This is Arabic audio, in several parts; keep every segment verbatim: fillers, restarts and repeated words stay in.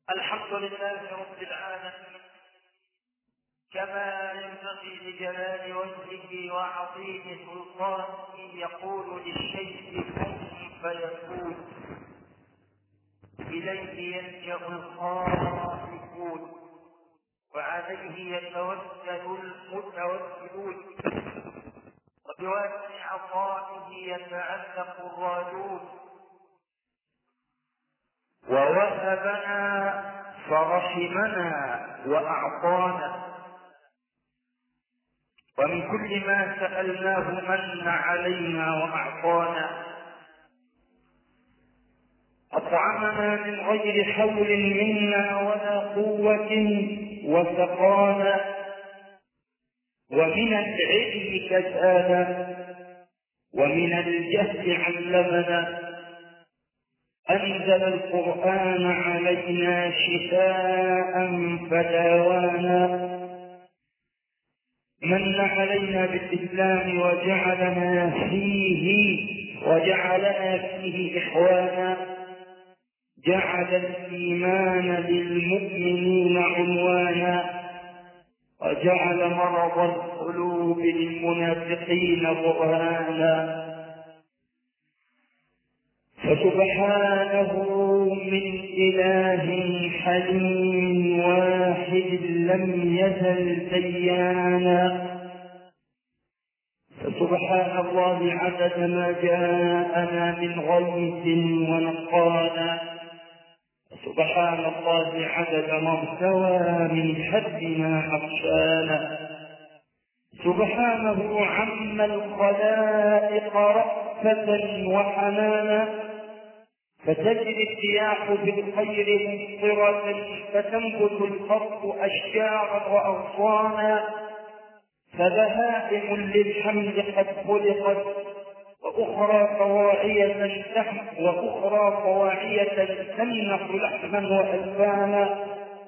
الحمد لله رب العالمين، كما ينبغي لجلال وجهه وعظيم سلطانه يقول للشيء كن فيكون، إليه يلجأ الخائفون وعليه يتوكل المتوكلون، وبواسع عطائه يتعلق الراجون. ووهبنا فرحمنا وأعطانا، ومن كل ما سألناه من علينا وأعطانا. أطعمنا من غير حول منا ولا قوة وسقانا، ومن العلم كسانا، ومن الجهل علمنا. أنزل القرآن علينا شفاء فداوانا، من علينا بالإسلام وجعلنا فيه وجعلنا فيه إخوانا. جعل الإيمان للمؤمنين عنوانا، وجعل مرض القلوب للمنافقين برهانا. فسبحانه من إله حليم واحد لم يزل ديانا. فسبحان الله عدد ما جاءنا من غيث ونقانا، سبحان الله عدد ما ارتوى من حدنا عطشانا. سبحانه عم الخلائق رأفة وحنانا، فتجري الرياح بالخير ممطرة، فتنبت الأرض أشجارا وأغصانا. فبهائم للحمد قد خلقت، وأخرى طواعية تحت وأخرى طواعية تمنح لحما وألبانا.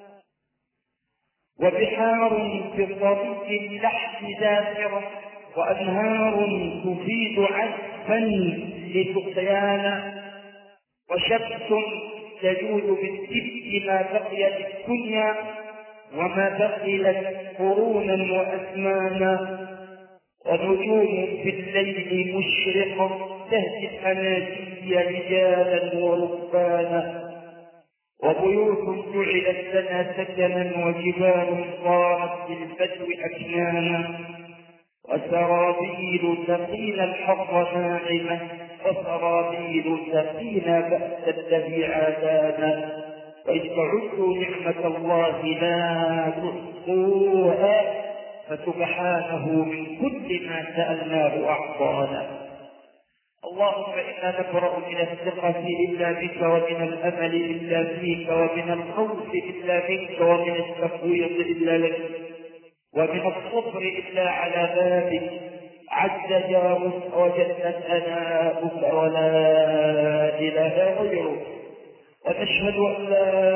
وبحار في طريق اللحم زافرة، وأنهار تفيد عذبا لسقيانا. وشمس تجود بالسبت ما بقيت الدنيا، وما بقيت قرونا وأزمانا. ونجوم في الليل مشرقة تهدي الأنادي رجالا وركبانا. وبيوت جعلت لنا سكنا، وجبال صارت للبدو أكنانا. وسرابيل تقينا الحر ناعمة، وسرابيل تقينا بأس الذي عادانا. وإذ تعدوا نعمة الله لا تحصوها، فسبحانه من كل ما سألناه أعطانا. اللهم إنا نبرأ من الثقة إلا بك، ومن الأمل إلا فيك، ومن الخوف إلا منك، ومن التفويض إلا لك، ومن الصبر إلا على بابك. عز جارك وجل ثناؤك ولا إله غيرك. ونشهد أن لا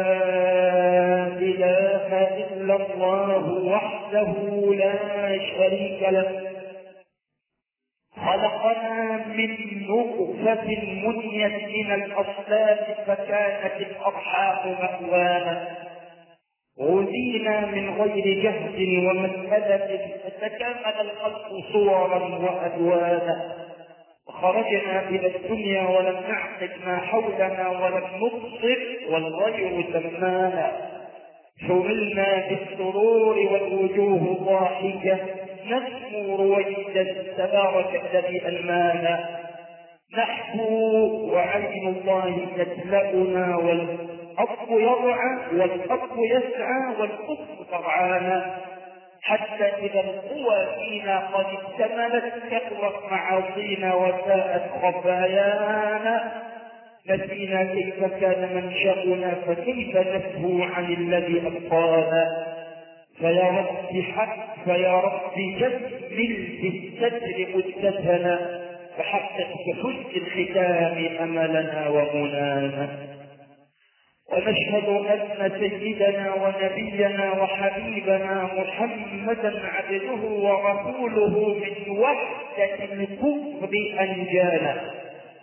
إله إلا الله وحده لا شريك له، خلقنا من نطفة منيت من الأصلاب فكانت الأرحام مأوانا. غذينا من غير جهد ومسألة فتكامل الخلق صورا وألوانا. وخرجنا إلى الدنيا ولم نعقد ما حولنا ولم نبصر والغير سمانا. حملنا بالسرور والوجوه ضاحكة، نسمو رويدا تبارك الذي ألمانا. نحكو وعين الله تتلأنا، والأرض يرعى والأرض يسعى والأرض ترعانا. حتى إذا القوى فينا قد اكتملت كثرت معاصينا وساءت خفايانا. نسينا كيف كان منشأنا، فكيف نسهو عن الذي أبقانا. فيا رب حق فيا رب جمل بالستر مدتنا، وحقق بحسن الختام أملنا ومنانا. ونشهد أن سيدنا ونبينا وحبيبنا محمدا عبده ورسوله من وحدة الكفر أنجانا،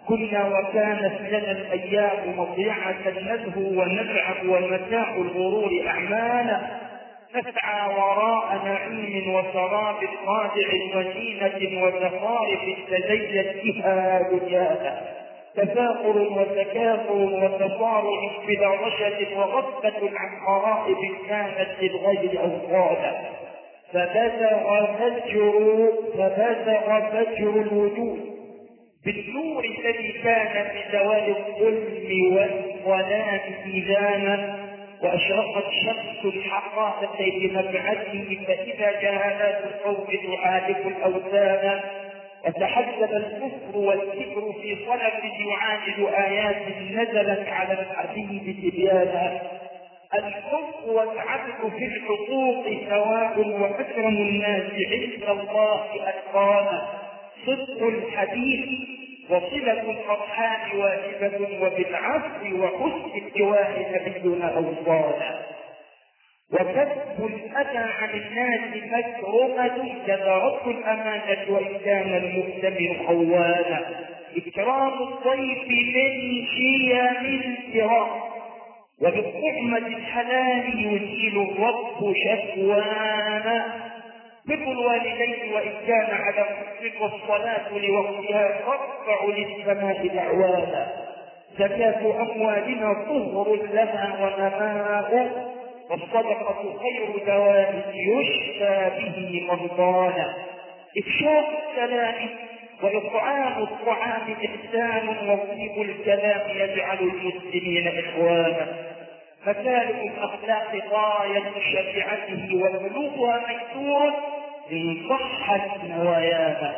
كنا وكانت لنا الأيام مضيعة نلهو ونلعب ومتاع الغرور أعمانا، نسعى وراء نعيم وشراب خادع وزينة وزخارف تزيت بها دنيانا، تفاخر وتكاثر وتصارع بلا رشد وغفة عن قرائب كانت للغير أوصالا، فبزغ فجر فبزغ فجر الوجود بالنور الذي كان بزوال الظلم والظلام إذانا، وأشرقت شمس الحقائق بمبعثه فإذا جهالات القوم تعالج الأوثان، وتحجب الكفر والذكر في صلب يعاند آيات نزلت على الحبيب تبيانا، الحب والعدل في الحقوق سواء وأكرم الناس عند الله أتقانا، صدق الحديث وصلة الأرحام واجبة وبالعفو وحسن الجوار نبينا أوصانا، وكتب الأذى عن الناس مكرمة كذرته الأمانة وإن كان المؤتمن خوانا، إكرام الضيف من شيم الكرام وبالطعمة الحلال يزيل الرب شكوانا، بر الوالدين وإن كان على مسلم والصلاة لوقتها ترفع للسماء دعوانا، زكاة أموالنا طهر لها ونماء والصدقة خير دواء يشفى به مرضانا، إفشاء السلام وإطعام الطعام إحسان وطيب الكلام يجعل المسلمين إخوانا، مكارم الأخلاق غاية شريعته وبلوغها ميسور إن صحت نوايانا،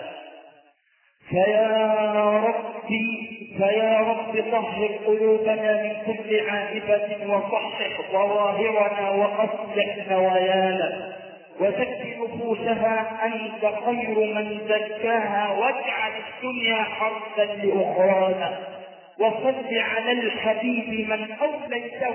فيا ربي فيا رب طهر قلوبنا من كل عائبة وصحح ظواهرنا وأصلح نوايانا، وزكي نفوسها أنت خير من زكاها واجعل الدنيا حربا لأخرانا، وصل على الحبيب من أوليته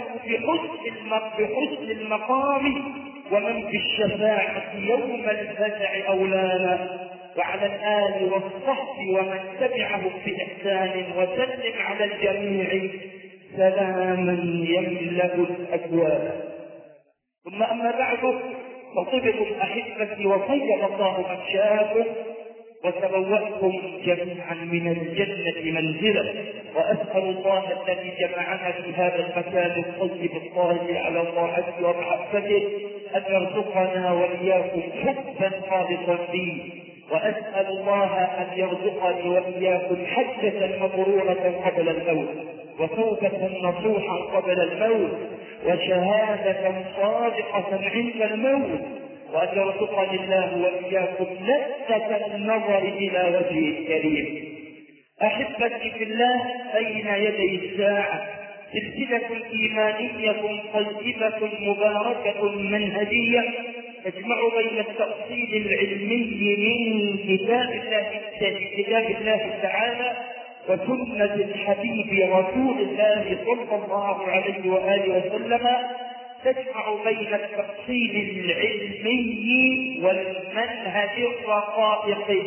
بحسن المقام ومن في الشفاعة يوم الفزع أولانا، وعلى الآل والصحب ومن تبعهم بإحسان وسلم على الجميع سلاما يملأ الأكوان. ثم أما بعد، فطبكم أحبتي وطيب الله من شاءكم وتبوأتم جميعا من الجنة منزلا، وأسأل الله الذي جمعنا في هذا المكان الطيب الطاهر على طاعته ومحبته أن يرزقنا وإياكم حبا خالصا فيه، وأسأل الله أن يرزقني وإياكم حجة مبرورة قبل الموت، وتوبة نصوحا قبل الموت، وشهادة صادقة عند الموت، وأن يرزقني الله وإياكم لذة النظر إلى وجهه الكريم. أحبتي في الله، بين يدي الساعة سلسلة إيمانية طيبة مباركة منهجية تجمع بين التأصيل العلمي من كتاب الله كتاب الله تعالى وسنة الحبيب رسول الله صلى الله عليه وآله وسلم، تجمع بين التفصيل العلمي والمنهج الرقائقي،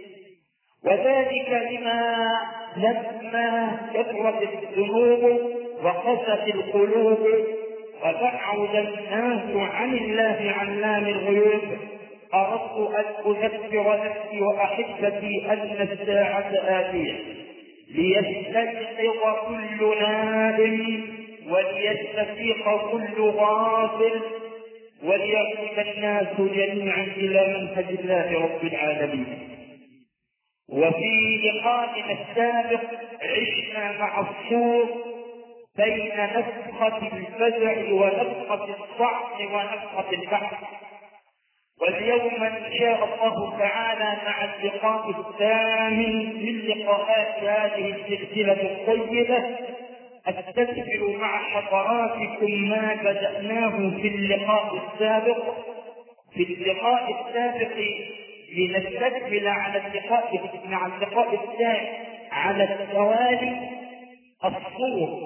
وذلك لما لما كثرت الذنوب وقست القلوب وبعد الناس عن الله علام الغيوب. أردت أن أذكر نفسي وأحبتي أن الساعة آتية ليستيقظ كل نائم وليستفيق كل غافل وليعود الناس جميعا إلى منهج الله رب العالمين. وفي لقائنا السابق عشنا مع الصور بين نفخة الفزع ونفخة الصعق ونفخة البحث، واليوم إن شاء الله تعالى مع اللقاء الثامن من لقاءات هذه السلسلة الطيبة أستكمل مع حضراتكم ما بدأناه في اللقاء السابق. في اللقاء السابق لنستكمل على اللقاء مع اللقاء الثاني على التوالي الصور،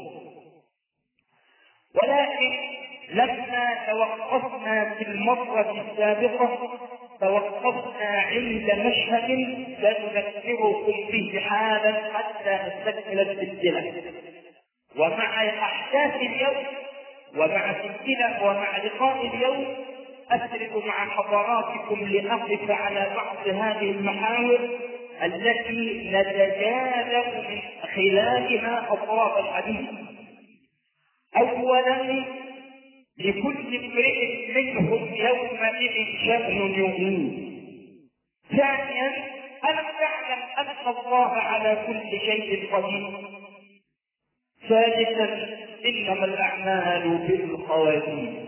ولكن لما توقفنا في المرة السابقة توقفنا عند مشهد سنذكركم به حالا حتى نستكمل السلسلة. ومع أحداث اليوم ومع سلسلة ومع لقاء اليوم أسرد مع حضراتكم لأقف على بعض هذه المحاور التي نتجاذب من خلالها أطراف الحديث. أولا، لكل امرئ منهم يومئذ شأن يغنيه. ثانيا، ألم تعلم أن الله على كل شيء قدير. ثالثا، إنما الأعمال بالخواتيم.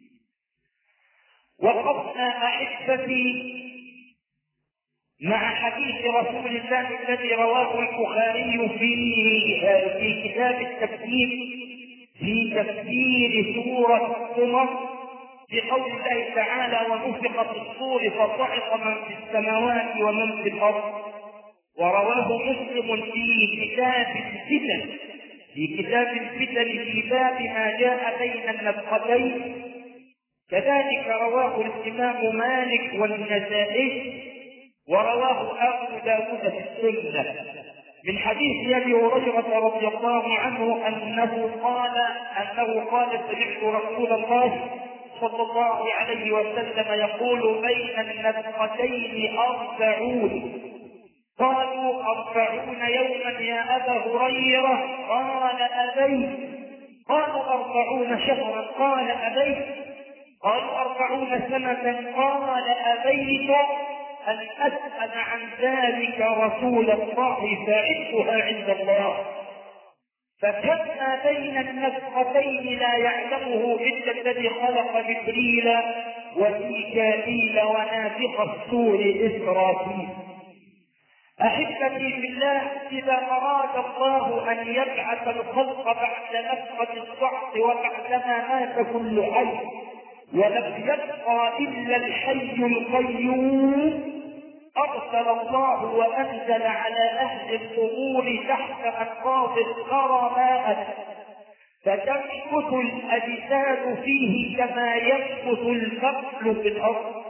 وقفنا أحبتي مع حديث رسول الله الذي رواه البخاري في في كتاب التفسير في تفسير سورة الزمر بقول الله تعالى: ونفخ في الصور فصعق من في السماوات ومن في الأرض. ورواه مسلم في كتاب الفتن في كتاب الفتن في باب ما جاء بين النفختين. كذلك رواه الإمام مالك والنسائي، ورواه أبو داود في السنة من حديث أبي هريرة رضي الله عنه أنه قال أنه قال سمعت رسول الله صلى الله عليه وسلم يقول: بين النفختين أربعون. قالوا: أربعون يوما يا أبا هريرة؟ قال: أبيت. قالوا: أربعون شهرا؟ قال: أبيت. قالوا: أربعون سنة؟ قال: أبيت أن أسأل عن ذلك رسول الله فعدتها عند الله. فكما بين النفختين لا يعلمه إلا الذي خلق جبريل وميكائيل ونافخ الصور إسرافيل. أحبتي بالله، إذا أراد الله أن يبعث الخلق بعد نفخة الصعق وبعدما مات كل حي ولم يبقى إلا الحي القيوم، أرسل الله وأنزل على أهل القبور تحت أنقاض الثرى ماء فتنبت الأجساد فيه كما ينبت الفصل في الأرض.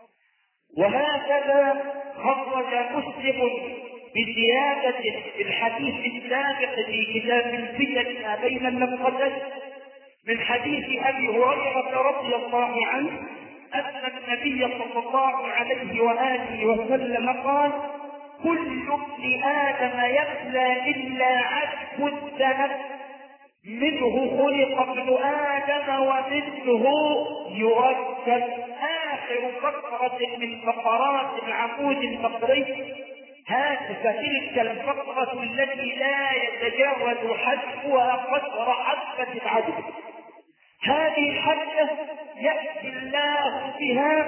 وهكذا خرج مسلم بزيادة في الحديث السابق في كتاب الفتن ما بين النفختين من حديث أبي هريرة رضي الله عنه أن النبي صلى الله عليه وآله وسلم قال: كل ابن آدم يبلى إلا عجب الذنب، منه خلق ابن آدم ومثله يركب. آخر فقرة من فقرات العمود الفقري هذه فتلك الفقرة التي لا يتجاوز حجمها قدر حبة العدد. هذه الحبة يأتي الله بها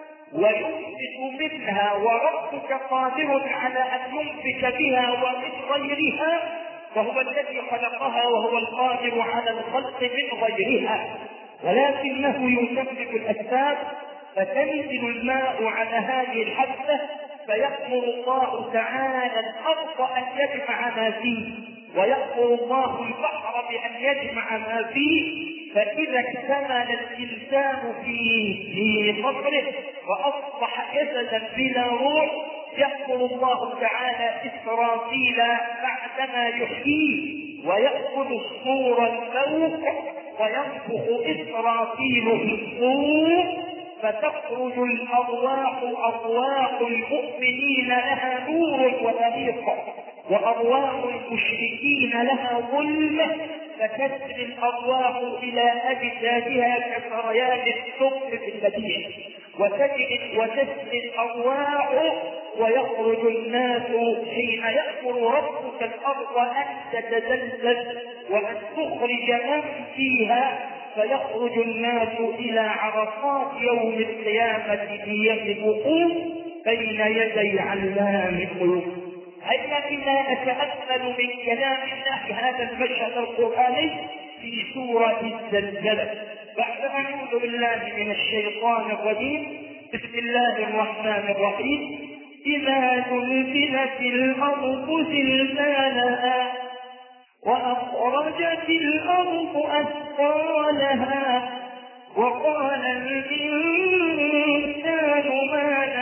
وينبت منها، وربك قادر على أن ينبت بها ومن غيرها، وهو الذي خلقها وهو القادر على الخلق من غيرها، ولكنه يسبب الأسباب فتنزل الماء على هذه الحبة فيأمر الله تعالى الأرض أن يجمع ما فيه، ويأمر الله البحر بأن يجمع ما فيه. فإذا اكتمل الإنسان في في صدره وأصبح جسدا بلا روح، يأمر الله تعالى إسرافيل بعدما يحييه ويأخذ الصور الفوق وينفخ إسرافيل في الصور فتخرج الأرواح أرواح المؤمنين لها نور ونبيق، وأرواح المشركين لها ظلمة، فتسري الأرواح إلى أجسادها كسريان السم في البديع، وتسري الأرواح ويخرج الناس حين يأمر ربك الأرض أن تتزلزل وأن تخرج من فيها، فيخرج الناس إلى عرصات يوم القيامة ليسبقوا بين يدي علام الغيوب. هيا بنا نتأمل من كلام الله هذا المشهد القرآني في سورة الزلزلة. بعد أعوذ بالله من الشيطان الرجيم، بسم الله الرحمن الرحيم: إذا زلزلت الأرض زلزالها وأخرجت الأرض أثقالها وقال الإنسان ما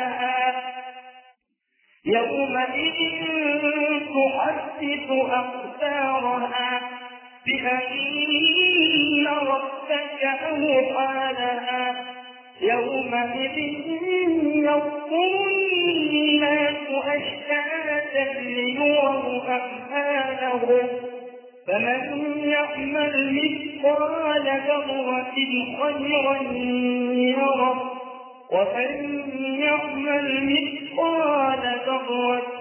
يومئذ تحدث أخبارها بأن ربك أوحى لها يومئذ يصدر الناس أشتاتا ليروا أعمالهم فمن يعمل مثقال ذرة خيرا يره ومن يعمل مثقال ذرة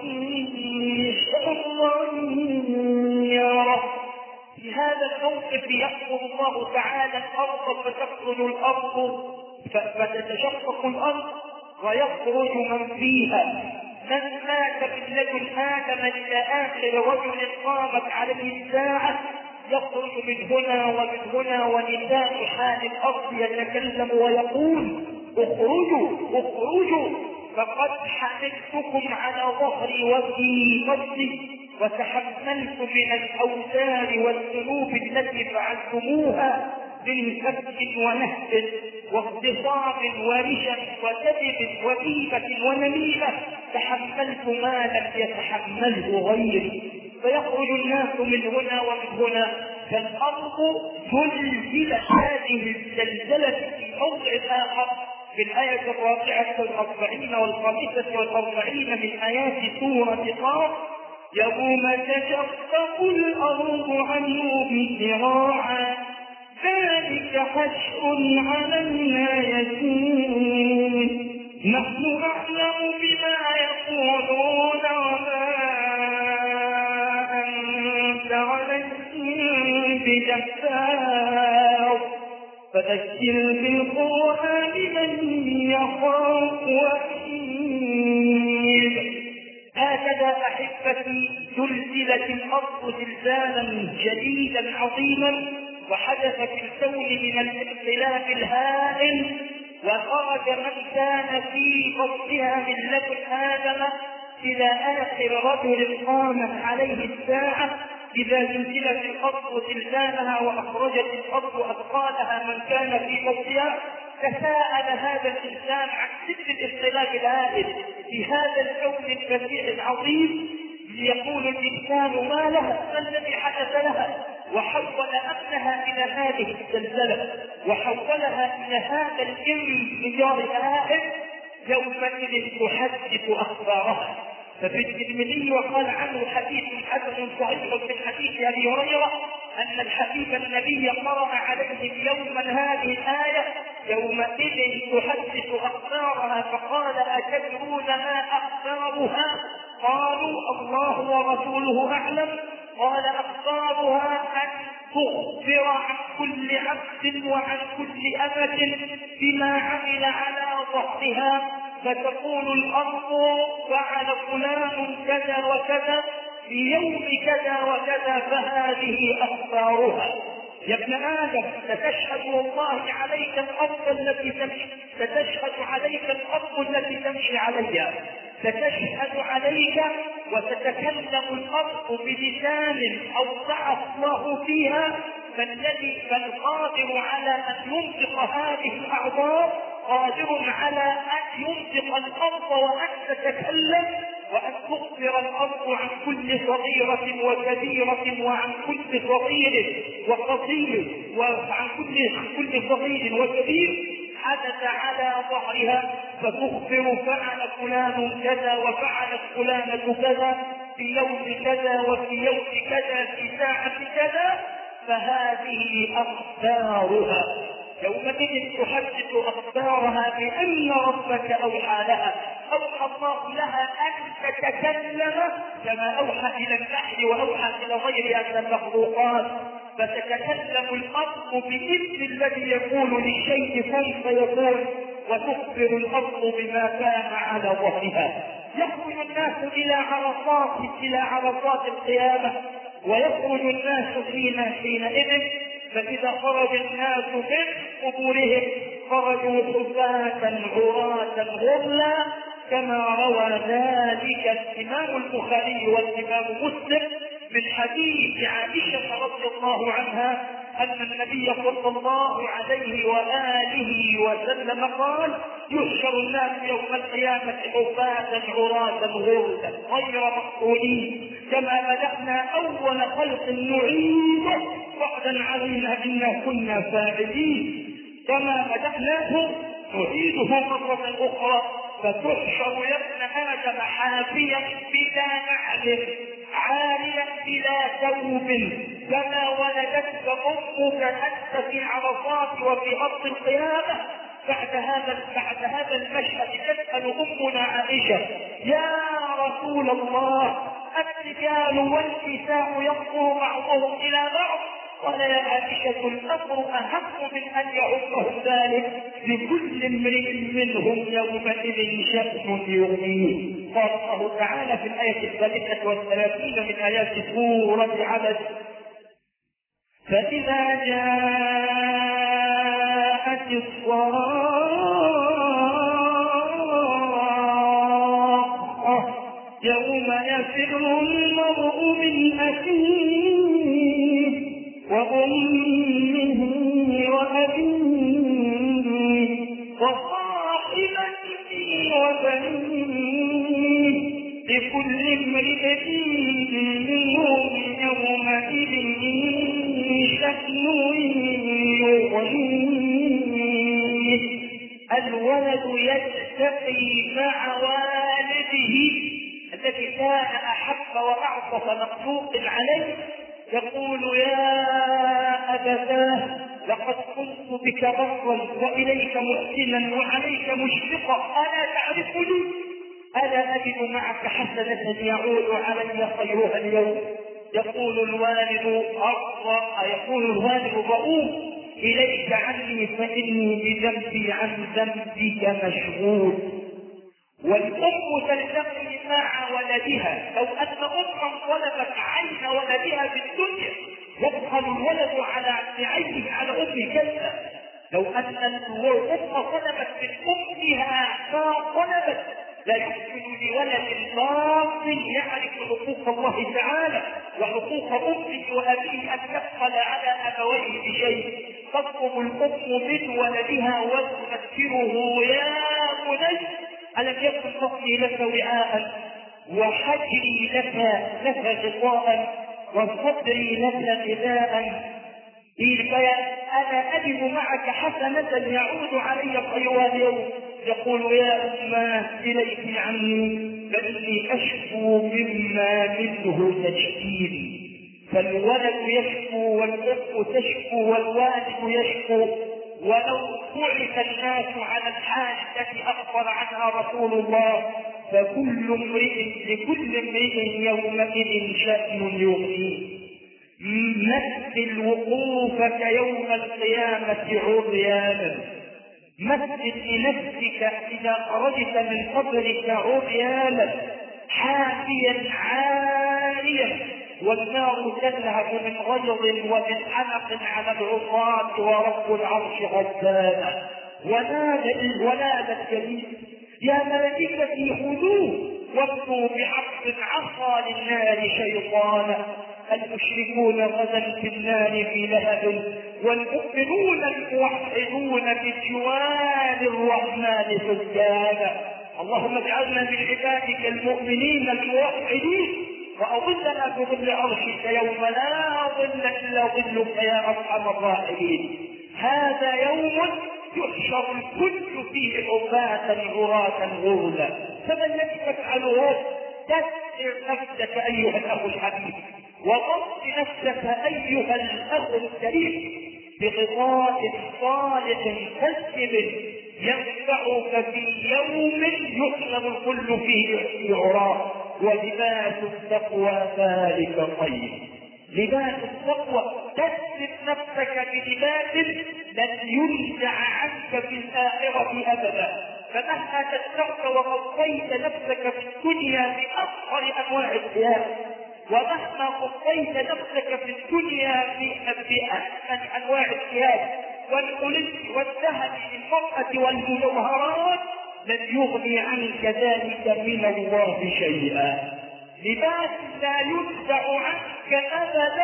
شرا يره. في هذا الموقف يأمر الله تعالى الأرض فتخرج الأرض فتتشقق الأرض ويخرج من فيها. من مات من لدن آدم إلى آخر رجل قامت عليه الساعة يخرج من هنا ومن هنا، ونساء حال الأرض يتكلم ويقول اخرجوا اخرجوا فقد حملتكم على ظهري وفي بطني وتحملت من الأوزار والذنوب التي فعلتموها من كسب ونهب واغتصاب ورشم وكذب وغيبة ونميمة، تحملت ما لم يتحمله غيري. فيخرج الناس من هنا ومن هنا، فالأرض زلزلت هذه الزلزلة في موضع آخر في الآية الرابعة والأربعين والخامسة والأربعين من آيات سورة قاف: يوم تشقق الأرض عنهم ذراعا ذلك حشر علينا يسير نحن أعلم بما يقولون وما أنت عليهم بجبار فذكر بالقرآن من يخاف وعيد. هكذا أحبتي زلزلت الأرض زلزالا جديدا عظيما، وحدث في الكون من الاختلاف الهائل، وخرج من كان في بطنها من لدن آدم إلى آخر رجل قامت عليه الساعة. إذا زلزلت الأرض زلزالها وأخرجت الأرض أثقالها من كان في بطنها، تساءل هذا الإنسان عن سر الاختلاف الهائل في هذا الكون البديع العظيم. ليقول الإنسان ما لها، ما الذي حدث لها؟ وحول أمنها إلى هذه الزلزلة وحولها إلى هذا الانفجار الهائل. يومئذ تحدث أخبارها. ففي الترمذي وقال عنه حديث حسن صحيح من حديث أبي هريرة أن الحبيب النبي قرأ عليهم يوما هذه الآية: يومئذ تحدث أخبارها، فقال: أتدرون ما أخبارها؟ قالوا: الله ورسوله أعلم. قال: أخبارها أن تخبر عن كل عبد وعن كل أمة بما عمل على ظهرها، فتقول الأرض: فعل فلان كذا وكذا في يوم كذا وكذا، فهذه أخبارها. يا ابن آدم، ستشهد والله عليك الأرض التي تمشي، ستشهد عليك الأرض التي تمشي عليها، ستشهد عليك وتتكلم الأرض بلسان أوضع الله فيها. فالذي فالقادر على أن ينطق هذه الأعضاء قادر على أن ينطق الأرض وأن تتكلم، وأن تخبر الأرض عن كل صغيرة وكبيرة وعن كل صغير وقصير وعن كل كل صغير وكبير حدث على ظهرها، فتخبر: فعل فلان كذا وفعلت فلانة كذا في يوم كذا وفي يوم كذا في ساعة كذا، فهذه أخبارها. يومئذ تحدث أخبارها بأن ربك أوحى لها. أوحى الله لها أن تتكلم كما أوحى إلى النحل وأوحى إلى غيرها من المخلوقات، فتتكلم الأرض بإذن الذي يقول للشيء كن فيكون، وتخبر الأرض بما كان على ظهرها. يخرج الناس إلى عرصات إلى عرصات القيامة، ويخرج الناس فينا حينئذ. فإذا خرج الناس من قبورهم خرجوا حفاة عراة غرلا، كما روى ذلك الإمام البخاري والإمام مسلم من حديث عائشة رضي الله عنها أن النبي صلى الله عليه وآله وسلم قال: يحشر الناس يوم القيامة حفاة عراة غرلا غير مقتولين، كما بدأنا أول خلق نعيده وعدا علينا إنا كنا فاعلين، كما بدأناه نعيده مرة أخرى. فتحشر يا ابن آدم حافيا بلا نعل عاريا بلا ثوب، كما ولدتك أمك أنت في العرصات وفي أرض القيامة. بعد هذا بعد هذا المشهد تسأل أمنا عائشة: يا رسول الله، الرجال والنساء ينظر بعضهم إلى بعض؟ قال: يا عائشة، الأمر أهم من أن يعمهم ذلك، لكل امرئ منهم يومئذ شأن يغنيه. قال الله تعالى في الآية الثالثة والثلاثين من آيات سورة عبس: فإذا جاءت الصاخة يوم يفر المرء من أخيه وأمه وأبيه وصاحبته وبنيه، لكل امرئ منهم يومئذ شأن يغنيه. الولد يلتقي مع والده الذي كان أحب وأعطف مخلوق عليه، يقول: يا أبتاه، لقد كنت بك بطلا وإليك محسنا وعليك مشفقا، ألا تعرفني؟ ألا أجد معك حسنة يعود علي خيرها اليوم؟ يقول الوالد أرضى يقول الوالد رؤوف: إليك عني فإني بذنبي عن ذنبك مشغول. والأم تلتقي مع ولدها. لو أن أما طلبت عين ولدها في الدنيا يبخل الولد على عينه على أمه كلا. لو أن الأم طلبت من أمها ما طلبت لا يمكن لولد باطل يعرف حقوق الله تعالى وحقوق أمه وأبيه أن يبخل على أبويه بشيء. تطلب الأم من ولدها وتذكره: يا بني، ألم يكن بطني لك وعاء وحجري لك لك غطاء وصدري لك غذاء؟ أنا أجد معك حسنة يعود علي خيرها اليوم. يقول: يا أماه، إليك عني فإني أشكو مما منه تشكيني. فالولد يشكو والأم تشكو والوالد يشكو. ولو بعث الناس على الحال التي أخبر عنها رسول الله فكل امرئ لكل امرئ يومئذ شأن يغنيه. مثل وقوفك يوم القيامة عريانا، مثل لنفسك إذا خرجت من قبرك عريانا حافيا عاريا، والنار تلهب من غيظ ومن حنق على العصاة ورب العرش غضبانا. ونادى ونادى الجليل: يا ملائكتي خذوه وابنوا بعقد عصى للنار شيطانا. المشركون غدا في النار في لهب، والمؤمنون الموحدون بجوار الرحمن سجانا. اللهم اجعلنا من عبادك المؤمنين الموحدين، وأظلنا بظل عرشك يوم لا ظل إلا ظلك يا أرحم الراحمين. هذا يوم يحشر الكل فيه حفاة عراة غرلا. فما الذي تفعله؟ تسر نفسك أيها الأخ الحبيب، وغض نفسك أيها الأخ الكريم بغطاء صالح كالسبل ينفعك في يوم يحشر الكل فيه عراة. ولباس التقوى ذلك خير. لباس التقوى تسلم نفسك بلباس لن ينزع عنك في الآخرة أبدا. فمهما تسترت وغطيت نفسك في الدنيا بأصغر أنواع الثياب، ومهما غطيت نفسك في الدنيا بأحسن أنواع الثياب والحلي والذهب للمرأة والمجوهرات، لن يغني عنك ذلك من الله شيئا. لباس لا ينزع عنك أبدا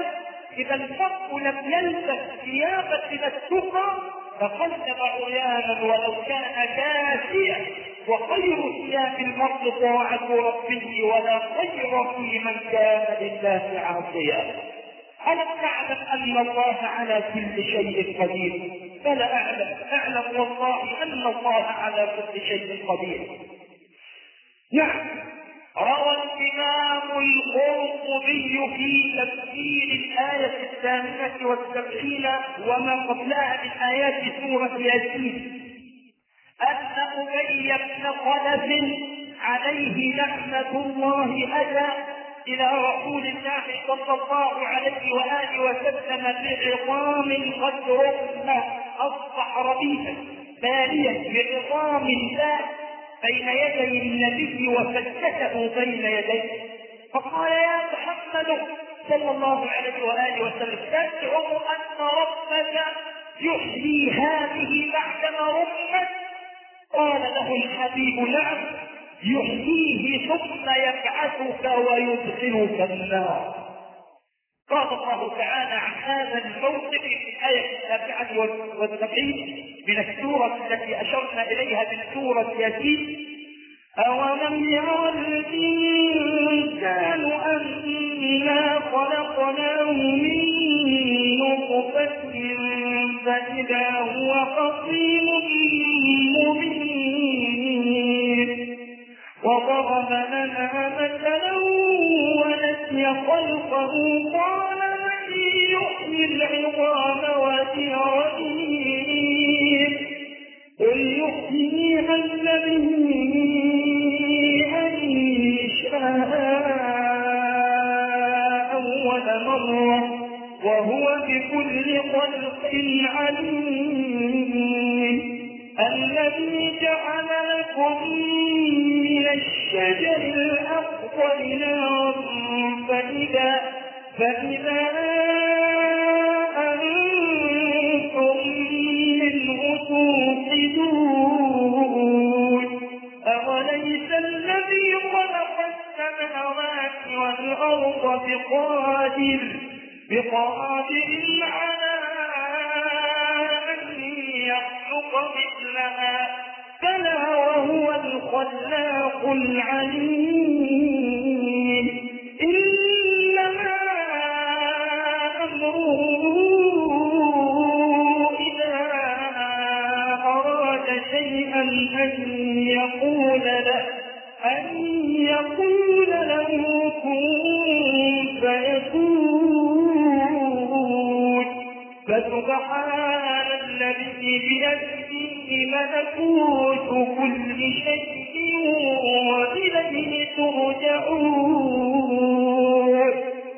إذا المرء لم يلبس ثيابا من التقى فقلب عريانا ولو كان كاسيا، وخير ثياب المرء طاعة ربه ولا خير في من كان لله عاصيا. ألم تعلم أن الله على كل شيء قدير؟ فلا أعلم، أعلم والله أن الله على كل شيء قدير. نعم، روى الإمام القرطبي في تفسير الآية الثامنة والسبعين وما قبلها من آيات سورة ياسين أن أبي بن خلف عليه لعنة الله أتى إلى رسول الله صلى الله عليه وآله وسلم بعظام قد رمى، أصبح ربيعا باليا بعظام الله بين يدي النبي وفتته بين يديه، فقال يا محمد صلى الله عليه وآله وسلم تزعم أن ربك يحيي هذه بعدما رمت؟ قال له الحبيب نعم، يحييه ثم يبعثك ويدخلك النار. قال الله تعالى عن هذا الموقف في الآية السابعة والسبعين من السورة التي أشرنا إليها من سورة ياسين: أولم يرى الإنسان أنا خلقناه من نطفة فإذا هو خصيم مبين وضرب لنا مثلا ونسي خلقه قال من يحيي العظام وهي رميم قل يحييها الذي أنشأها أول مرة وهو بكل خلق عليم الذي جعل لكم من الشجر الأخضر نارا فإذا فإذا أنتم منه توقدون أوليس الذي خلق السماوات والأرض بقادر بقادر على أن يخلق مثلها بلى وهو الخلاق العليم إنما أمره إذا أراد شيئا أن يقول له أن يقول له كن فيكون فسبحان الذي بيده ملكوت كل شيء وإليه ترجعون.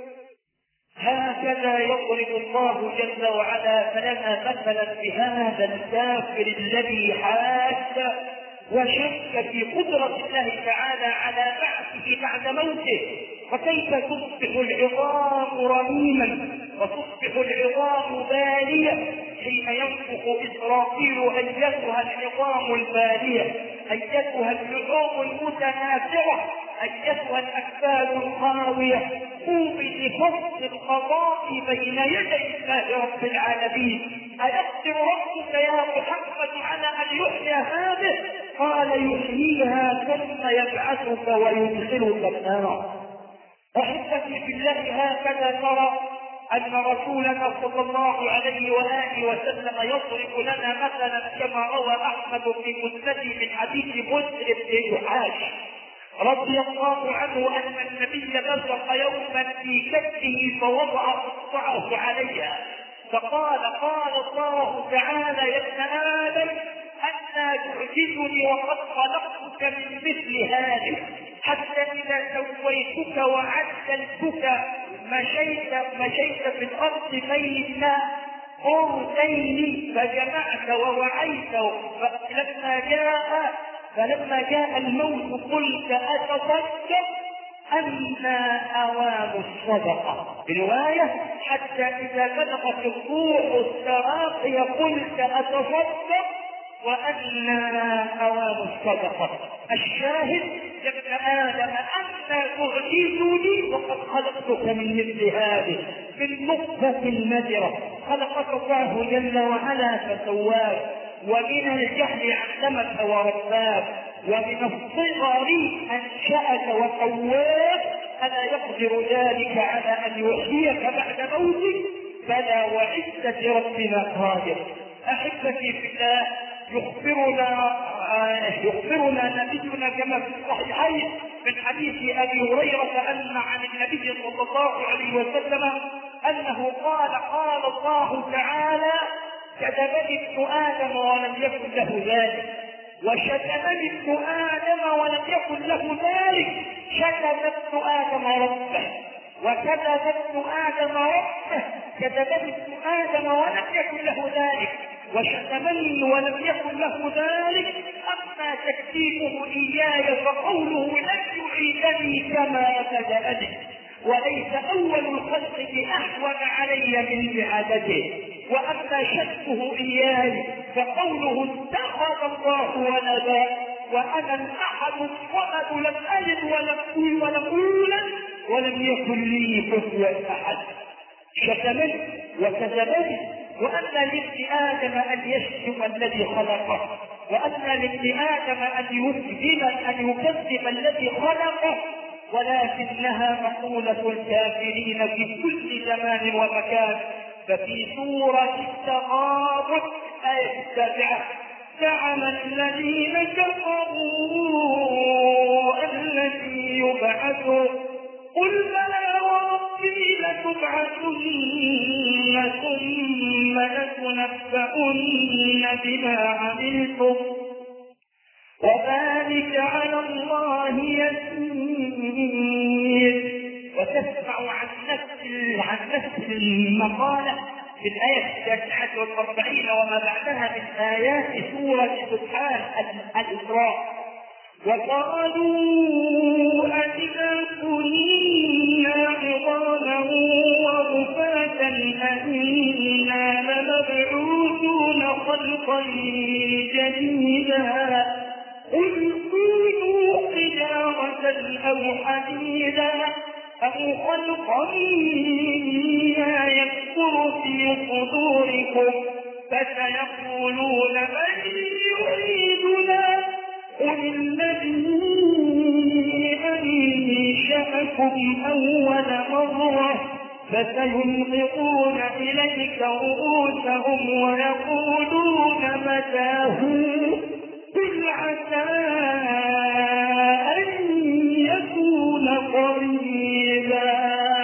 هكذا يضرب الله جل وعلا لنا مثلا بهذا الكافر الذي حاج وشك في قدرة الله تعالى على بعثه بعد موته، وكيف تصبح العظام رميما وتصبح العظام بالية حين ينفخ إسرافيل أيتها العظام البالية أيتها اللحوم المتناثرة أيتها الأكباد الخاوية قومي لفصل القضاء بين يدي الله رب العالمين. أيقدر ربك يا محمد على أن يحيي هذه؟ قال يحييها ثم يبعثك ويدخلك النار. أحبتي في الله، هكذا ترى أن رسولنا صلى الله عليه وآله وسلم يضرب لنا مثلا كما روى أحمد في مسنده من حديث مسلم بن جحاش رضي الله عنه أن النبي بصق يوما في كفه فوضع إصبعه عليها فقال: قال الله تعالى يا ابن آدم أنى تعجزني وقد خلقتك من مثل هذه حتى إذا سويتك وعدلتك مشيت مشيت في الأرض بين قرتين فجمعت ووعيت فلما جاء فلما جاء الموت قلت أتصدق أما أوان الصدقة. برواية حتى إذا بلغت الروح التراقي قلت أتصدق وأنا أوان الصدقة. الشاهد يا ابن آدم أن تعجزني وقد خلقتك من مثل هذه، من نطفة المذرة خلقك الله جل وعلا فسواك، ومن الجهل علمك ورباك، ومن الصغر أنشأك وقواك، ألا يقدر ذلك على أن يحييك بعد موتك؟ فلا وعزة ربنا قادر. أحبتي في الله، يخبرنا يخبرنا نبينا كما في الصحيحين من حديث أبي هريرة أن عن النبي صلى الله عليه وسلم أنه قال: قال الله تعالى: كذبني ابن آدم ولم يكن له ذلك، وشتمني ابن آدم ولم يكن له ذلك، شتم ابن آدم ربه، وكذب ابن آدم ربه، كذبني ابن آدم ولم يكن له ذلك، وشتمني ولم يكن له ذلك. أما تكذيبه إياي فقوله: لن يعيدني كما بدأني، وليس أول الخلق بأحوج علي من إعادته. وأما شتمه إياي فقوله: اتخذ الله ولدا، وأنا الأحد الصمد، لم ألد ولم ولم أولد ولم يكن لي كفوا أحد. شتمني وكذبني. وأن لابن آدم أن يشتم الذي خلقه، وأن لابن آدم أن يكذب أن يكذب الذي خلقه، ولكنها مقولة الكافرين في كل زمان ومكان. ففي سورة التغابن آية السابعة: زعم الذين كفروا الذي يبعثوا، قل بلى وربي لتبعثن ثم لتنبؤن بما عملتم وذلك على الله يسير. وتسمع عن نفس عن نفس المقالة في الآية التاسعة والأربعين وما بعدها من آيات سورة سبحان الإسراء: وقالوا أئذا كنا عظاما ورفاتا أئنا لمبعوثون خلقا جديدا، قل كونوا حجارة أو حديدا أو خلقا مما يكبر في صدوركم، فسيقولون من يعيدنا، قل الذي أنشأكم أول مرة، فسينغضون إليك رؤوسهم ويقولون متى هو، قل عسى أن يكون قريبا.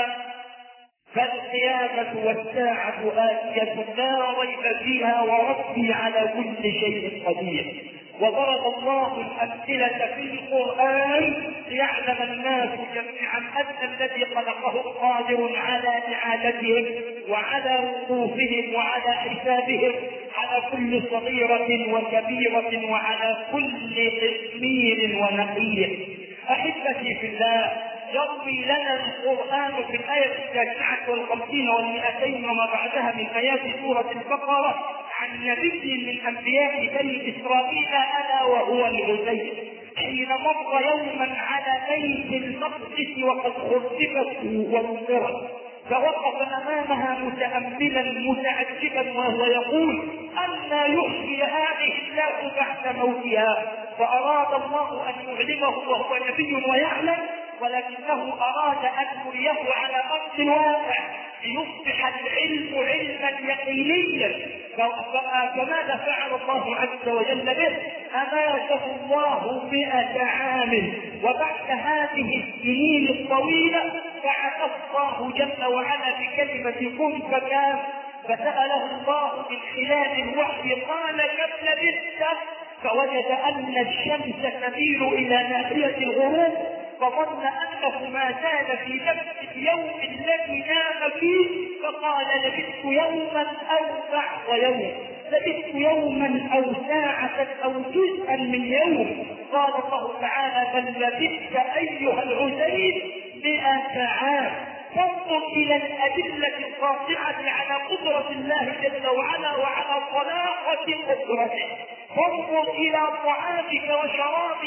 فالقيامة والساعة آتية لا ريب فيها، وربي على كل شيء قدير. وضرب الله الأمثلة في القرآن ليعلم الناس جميعا أن الذي خلقهم قادر على إعادتهم وعلى وقوفهم وعلى حسابهم على كل صغيرة وكبيرة وعلى كل تسمير ونقير. أحبتي في الله، يروي لنا القرآن في الآية التاسعة والخمسين والمئتين وما بعدها من آيات سورة البقرة عن نبي من أنبياء بني إسرائيل ألا وهو العزير، حين مر يوما على بيت المقدس وقد خربت وانصرت، فوقف أمامها متأملا متعجبا وهو يقول: أنى يحيي هذه الله بعد موتها؟ فأراد الله أن يعلمه وهو نبي ويعلم، ولكنه أراد أن يريه على أرض الواقع ليصبح العلم علما يقينيا. فماذا فعل الله عز وجل به؟ أماته الله مئة عام، وبعد هذه السنين الطويلة بعث الله جل وعلا بكلمة كن فكان، فسأله الله من خلال الوحي قال: كم لبثت؟ فوجد أن الشمس تميل إلى ناحية الغروب، فظن أنه ما زال في نفس اليوم الذي نام فيه، فقال: لبثت يوما أو بعض يوم، لبثت يوما أو ساعة أو جزءا من يوم. قال الله تعالى: بل لبثت أيها العزيز مئة عام. فانظر إلى الأدلة القاطعة على قدرة الله جل وعلا وعلى طلاقة قدرته. فانظر إلى طعامك وشرابك لم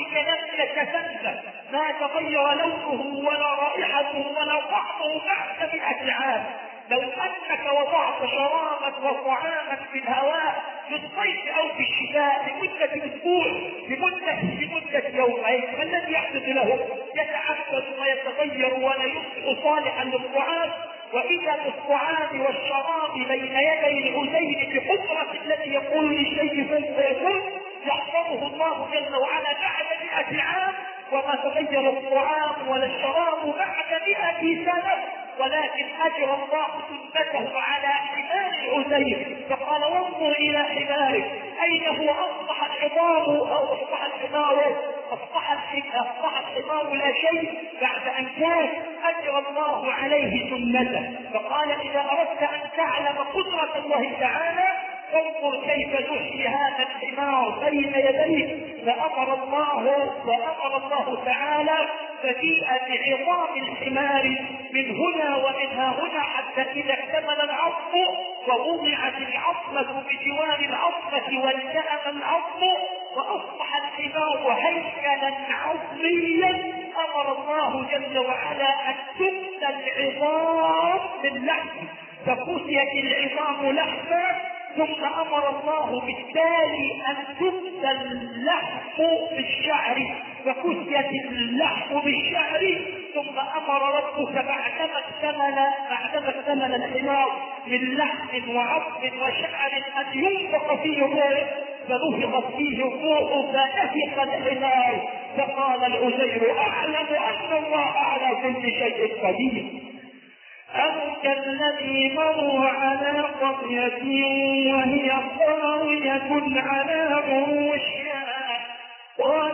يتسنى ما تغير لونه ولا رائحته ولا طعمه بعد مئة عام. لو انك وضعت شرابك وطعامك في الهواء في الصيف او في الشتاء لمده اسبوع لمده لمده يومين، ما الذي يحدث له؟ يتعفن ويتغير ولا يصبح صالحا للطعام. واذا بالطعام والشراب بين يدي العزيز بقدره الذي يقول للشيء كن فيكون يحفظه الله جل وعلا بعد مئة عام، وما تغير الطعام ولا الشراب بعد مئة سنه، ولكن اجرى الله سنته على حمار العزيز. فقال وانظر الى حمارك اين هو اصبح العظام او اصبح الحمار اصبح اصبح الحمار لا شيء بعد ان كان اجرى الله عليه سنته. فقال اذا اردت ان تعلم قدره الله تعالى انظر كيف يحيي هذا الحمار بين يديه. فامر الله فامر الله تعالى فجيء بعظام الحمار من هنا ومنها هنا حتى اذا اكتمل العظم ووضعت العظمه بجوار العظمه والتأم العظم واصبح الحمار هيكلا عظميا، امر الله جل وعلا ان تبنى العظام باللحم فكسيت العظام لحما، ثم امر الله بالتالي ان تبنى اللحم بالشعر فكسيت اللحم بالشعر، ثم امر ربك بعدما اكتمل بعدما اكتمل الحمار من لحم وعظم وشعر ان ينفخ فيه الروح فنفخت فيه الروح فنفخ الحمار. فقال العزير اعلم ان الله على كل شيء قدير. أو كالذي مر على قرية وهي خاوية على عروشها قال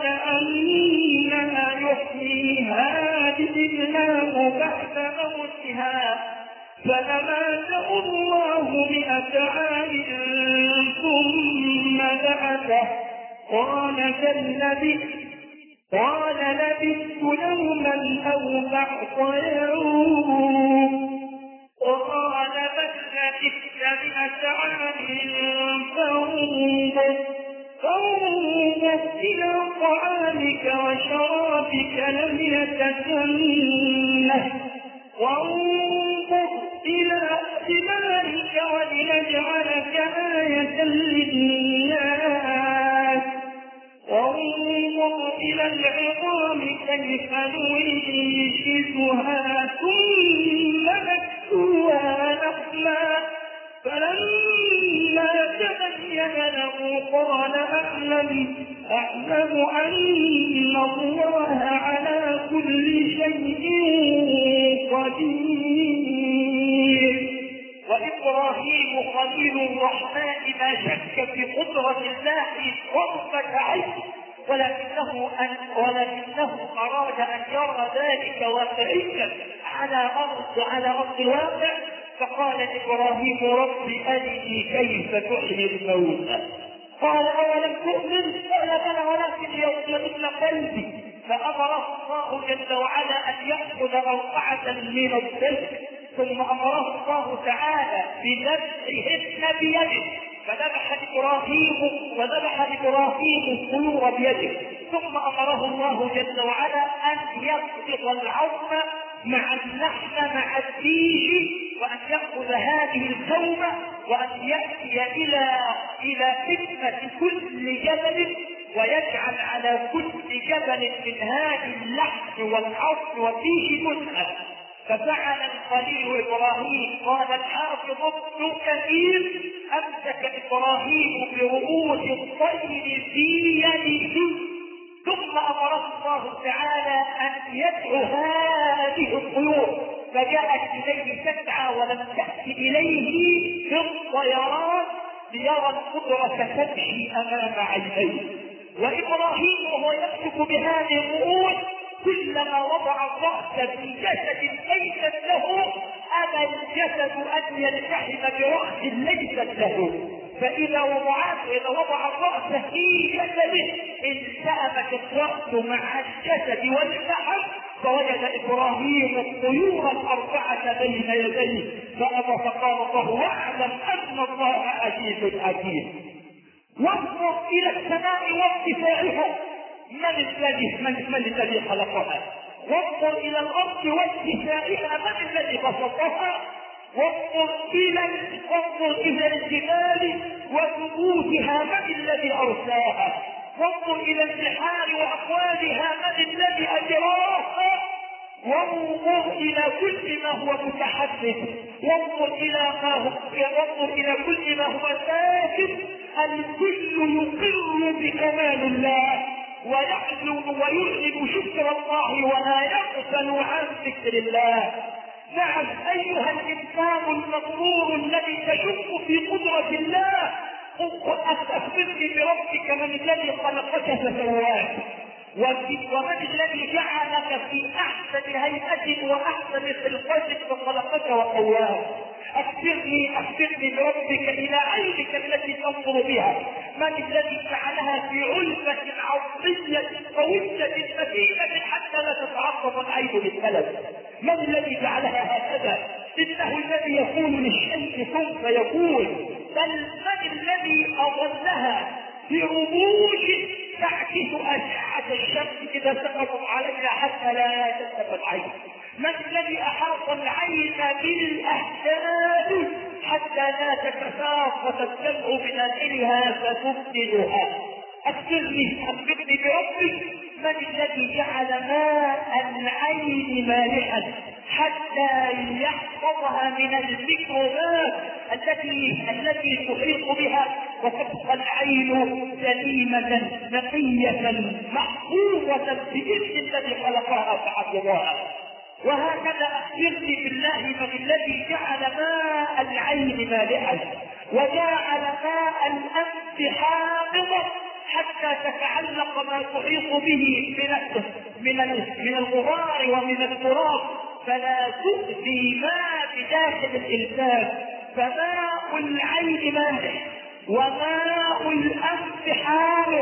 أنها يحيي هذه الله بعد موتها فأماته الله مئة عام ثم بعثه قال كالذي قال لبثت يوما أو بعض يوم قال بل لبثت مئة عام فانظر فانظر إلى طعامك وشرابك لم يتسنه وانظر إلى ثمارك ولنجعلك آية للناس وانظر إلى العظام كيف ننشزها ثم نكسوها لحما فلما تبين له قال أعلم أعلم أن الله على كل شيء قدير. وإبراهيم خليل الرحمن ما شك في قدرة الله طرفة عين، ولكنه أن ولكنه أراد أن يرى ذلك واقعيا على أرض على أرض الواقع. فقال إبراهيم رب أرني كيف تحيي الموتى قال أولم تؤمن؟ قال بلى ولكن يطمئن قلبي. فأمره الله جل وعلا أن يأخذ أربعة من الصدق، ثم أمره الله تعالى بذبحهن بيده فذبح إبراهيم وذبح إبراهيم الطيور بيده، ثم أمره الله جل وعلا أن يقبض العظم مع اللحم مع الديج وأن يأخذ هذه الكومة وأن يأتي إلى إلى قمة كل جبل ويجعل على كل جبل من هذه اللحم والعظم والديج جزءا. ففعل الخليل إبراهيم. قال الحافظ ابن كثير أمسك إبراهيم برؤوس الطير في يده ثم أمره الله تعالى أن يدعو هذه الطيور فجاءت إليه تسعى ولم تأتي إليه في الطيران ليرى القدرة تمشي أمام عينيه. وإبراهيم وهو يمسك بهذه الرؤوس كلما وضع الرأس في جسد ليست له أبى الجسد أن يلتحم برأس ليست له، فإذا وضعته إذا وضع الرأس في جسده التأمت الرأس مع الجسد واللحم فوجد إبراهيم الطيور الأربعة بين يديه فأبى فقال الله واعلم أن الله عزيز حكيم. وانظر إلى السماء وارتفاعها من الذي من, من الذي خلقها؟ وانظر الى الارض واتساعها، من الذي بسطها؟ وانظر الى وانظر الى الجبال وثبوتها، من الذي ارساها؟ وانظر الى البحار واقوالها، من الذي اجراها؟ وانظر الى كل ما هو متحدث، وانظر الى ما هو وانظر الى كل ما هو ساكن. الكل يقر بكمال الله ويحزن ويعلن شكر الله ولا يغفل عن ذكر الله. نعم ايها الانسان المغرور الذي تشك في قدرة الله، اخبرني بربك من الذي خلقك فسواك، ومن الذي جعلك في احسن هيئة واحسن خلقتك فخلقك وقواك. اخبرني اخبرني بربك الى عينك التي تنظر بها، من الذي جعلها في علبة عظمية قوية متينة حتى لا تتعرض العين للبلد؟ من الذي جعلها هكذا؟ انه الذي يقول للشيء كن فيكون. بل من الذي اظلها في رموش تعكس اشعة الشمس اذا سقطت عليها حتى لا تسقط العين؟ من الذي احاط العين بالاهداف حتى لا تتساقط الدمع بنازلها فتفسدها؟ اخبرني اخبرني بربك من الذي جعل ماء العين مالحا حتى يحفظها من الميكروبات التي التي تحيط بها وتبقى العين سليمة نقية محفوظة بإذن الذي خلقها فحفظها. وهكذا اخبرني بالله من الذي جعل ماء العين مالحا وجعل ماء الانف حامضا حتى تتعلق ما تحيط به من من من الغبار ومن التراب فلا تؤذي ما بداخل الانسان. فماء العين مالح وماء الانف حامض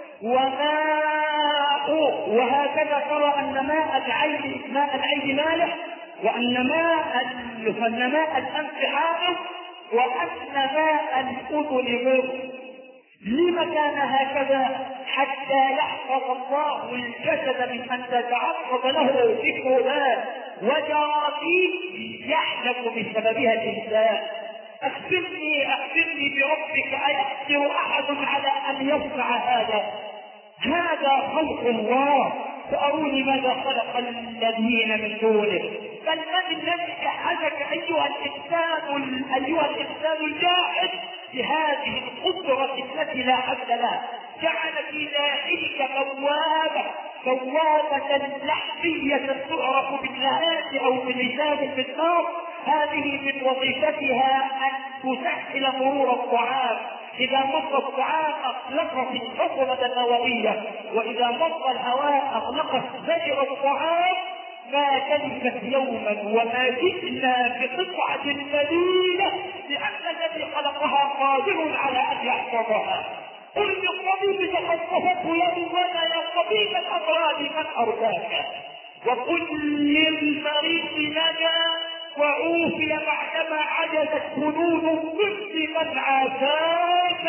وماء، وهكذا ترى ان ماء العين ماء العين مالح وان ماء فان ماء الانف حامض وان ماء الاذن مر. لما كان هكذا؟ حتى يحفظ الله الجسد من ان تتعرض له ميكروبات وجراثيم يحلق بسببها الانسان. اخبرني اخبرني بربك ايقدر احد على ان يصنع هذا؟ هذا خلق الله، فاروني ماذا خلق الذين من دونه. بل من الذي جعلك ايها الانسان ايها الانسان الجاحد بهذه القدرة التي لا حد لها؟ جعل في داخلك بوابة بوابة لحظية تعرف باللهات او باللسان بالنار، هذه من وظيفتها ان تسهل مرور الطعام. اذا مر الطعام اغلقت الحفرة النووية، واذا مر الهواء اغلقت زجر الطعام. ما تلفت يوما وما جئنا بقطعة مدينة لان الذي خلقها قادر على ان يحفظها. قل للطبيب تخصصته يد ولا يا طبيب الامراض من ارجاك، وقل للمريض نجا وعوفي بعدما عجزت جنود الطب من عافاك،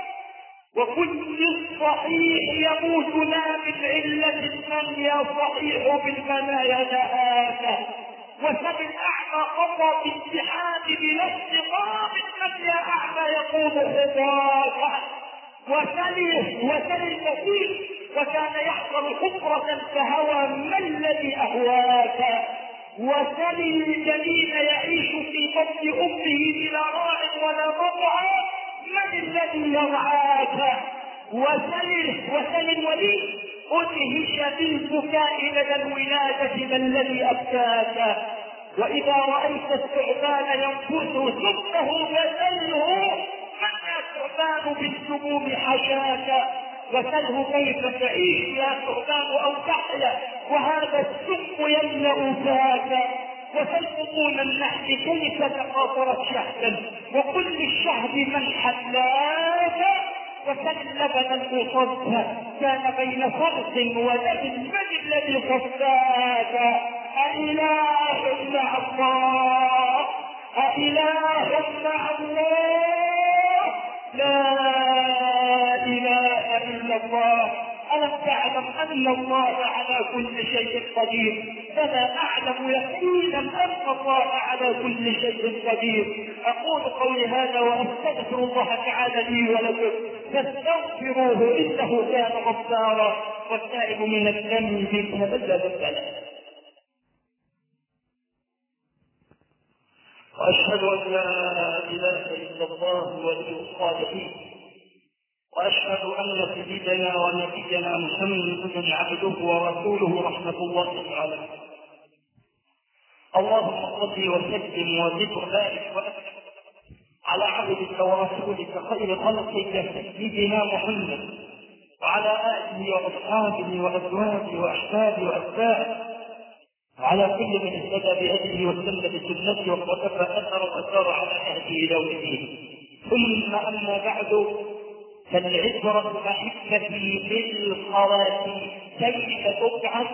وكل الصحيح يموت لا من علة من يا صحيح بالمنايا نهاك، وسل الاعمى قضى بامتحان بلا استقام من يا اعمى يقول خطاك، وسل وسل المسيح وكان يحضر حفرة فهوى ما الذي اهواك، وسل الجنين يعيش في بطن امه بلا راع ولا مطعم من الذي يرعاك، وسل وسل الولي ادهش بالبكاء لدى الولادة ما الذي ابكاك، واذا رايت الثعبان ينفث سمه فسله من الثعبان بالسموم حشاك، وسله كيف تعيش يا ثعبان او تحيا وهذا السم يملا فاك، وسل بطون النحل كيف تقاطرت شهدا وقل للشهد من حلاك، وسل لبن القصد كان بين فرث ولبن من الذي صفاك، أإله مع الله أإله مع الله لا إله إلا الله. أولم تعلم أن الله على كل شيء قدير؟ فلا أعلم يقينا أن الله على كل شيء قدير. أقول قولي هذا وأستغفر الله تعالى لي ولكم فاستغفروه إنه كان غفارا والتائب من الذنب تبدل السلام. وأشهد أن لا إله إلا الله ولي الصالحين، وأشهد أن سيدنا ونبينا محمدا عبده ورسوله رحمة الله تعالى. اللهم صل وسلم وزد وبارك وأكرم على عبدك ورسولك خير خلقك سيدنا محمد وعلى آله وأصحابه وأزواجه وأحبابه وأتباعه وعلى كل من اهتدى بهديه واستنى بسنته واقتفى أثره وسار على نهجه إلى يوم الدين. ثم أما بعد، فالعبرة أحبتي بالخواتيم كيف تبعث.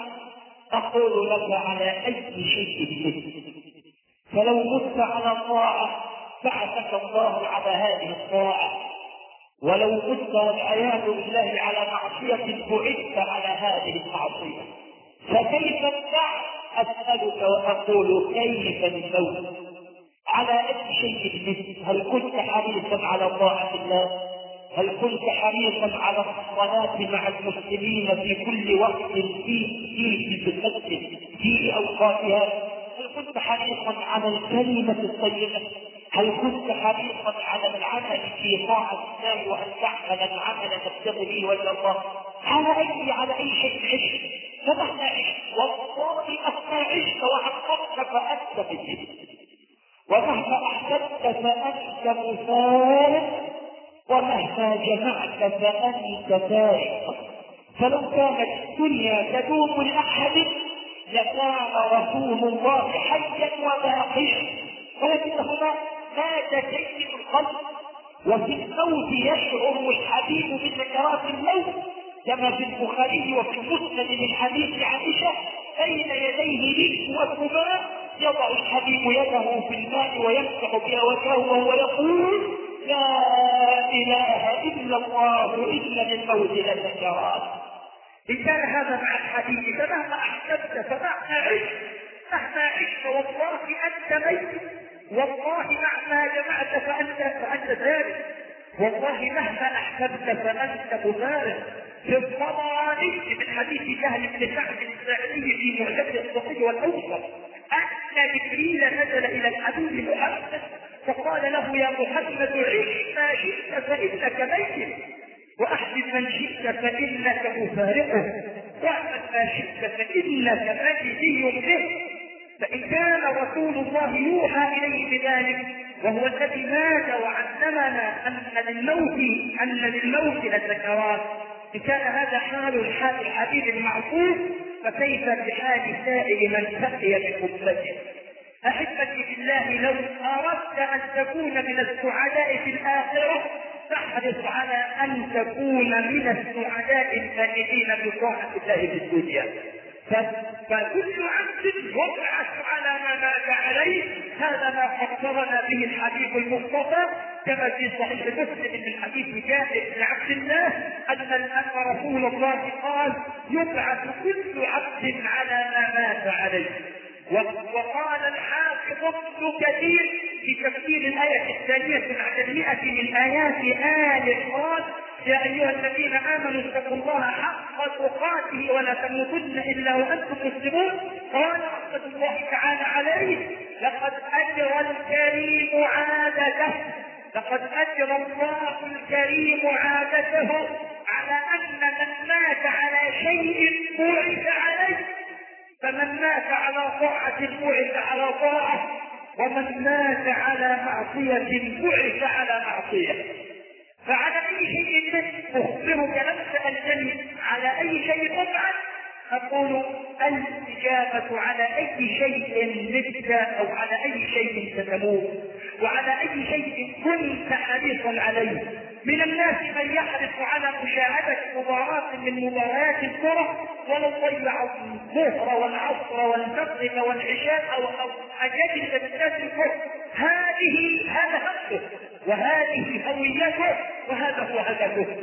أقول لك على أي شيء مت، فلو مت على طاعة بعثك الله على هذه الطاعة، ولو مت والعياذ بالله على معصية بعثت على هذه المعصية. فكيف البعث؟ أسألك وأقول كيف الموت؟ على أي شيء مت؟ هل كنت حريصا على طاعة الله؟ هل كنت حريصا على الصلاة مع المسلمين في كل وقت فيه فيه في المسجد في أوقاتها؟ هل كنت حريصا على الكلمة الطيبة؟ هل كنت حريصا على العمل في طاعة الله وأن تعمل العمل تبتغي به وجه الله؟ على أي على أي شيء عشت؟ فمهما عشت والله مهما عشت وحققت فأنت بالجد، ومهما أحببت فأنت مفارق، ومهما جمعت فأنت فارق. فلو كانت الدنيا تدوم لأحد لكان رسول الله حيا وباقيا، ولكنهما مات سيد القلب، وفي الموت يشعر الحبيب بسكرات الموت، كما في البخاري وفي مسند من حديث عائشة بين يديه نسوة يضع الحبيب يده في الماء ويمسح بها وجهه وهو يقول لا إله إلا الله إن للموت لسكرات. إن كان هذا مع الحديث فمهما أحببت فمهما عشت مهما عشت والله أنت ميت، والله مهما جمعت فأنت فأنت ذلك، والله مهما أحببت فأنت مبارك. في الطبراني من حديث سهل بن سعد الساعدي في معجم الصحيح والأوسط أن جبريل نزل إلى الحبيب محمد فقال له يا محمد عش ما شئت فإنك ميت، وأحبب من شئت فإنك مفارقه، واعمل ما شئت فإنك مجزي به. فإن كان رسول الله يوحى إليه بذلك وهو الذي مات وعلمنا أن للموت أن للموت لسكرات، إن كان هذا حال الحال الحبيب المعصوم فكيف بحال سائر من بقي من أمته؟ أحبتي بالله، لو أردت أن تكون من السعداء في الآخرة فاحرص على أن تكون من السعداء الفائزين بطاعة الله في الدنيا. فكل عبد يبعث على ما مات عليه، هذا ما فسرنا به الحبيب المصطفى كما في صحيح مسلم من حديث جابر بن عبد الله ان ان رسول الله قال يبعث كل عبد على ما مات عليه. وقال الحافظ ابن كثير في تفسير الآية الثانية بعد المئة من آيات آل عمران يا أيها الذين آمنوا اتقوا الله حق تقاته ولا تموتن إلا وأنتم مسلمون. قال رحمة الله تعالى عليه لقد أجرى الكريم عادته لقد أجرى الله الكريم عادته على أن من مات على شيء بعث عليه، فمن مات على طاعة بعث على طاعة، ومن مات على معصية بعث على معصية. فعلى أي شيء أخبرك لم تسألني على أي شيء تفعل، أقول الإجابة على أي شيء مت أو على أي شيء ستموت، وعلى أي شيء كنت حريصا عليه. من الناس من يحرص على مشاهدة مباراة من مباريات الكرة ولو ضيع الظهر والعصر والمغرب والعشاء أو أجل الناس الكرة. هذه هذا هدفه وهذه هويته وهذا هو هدفه.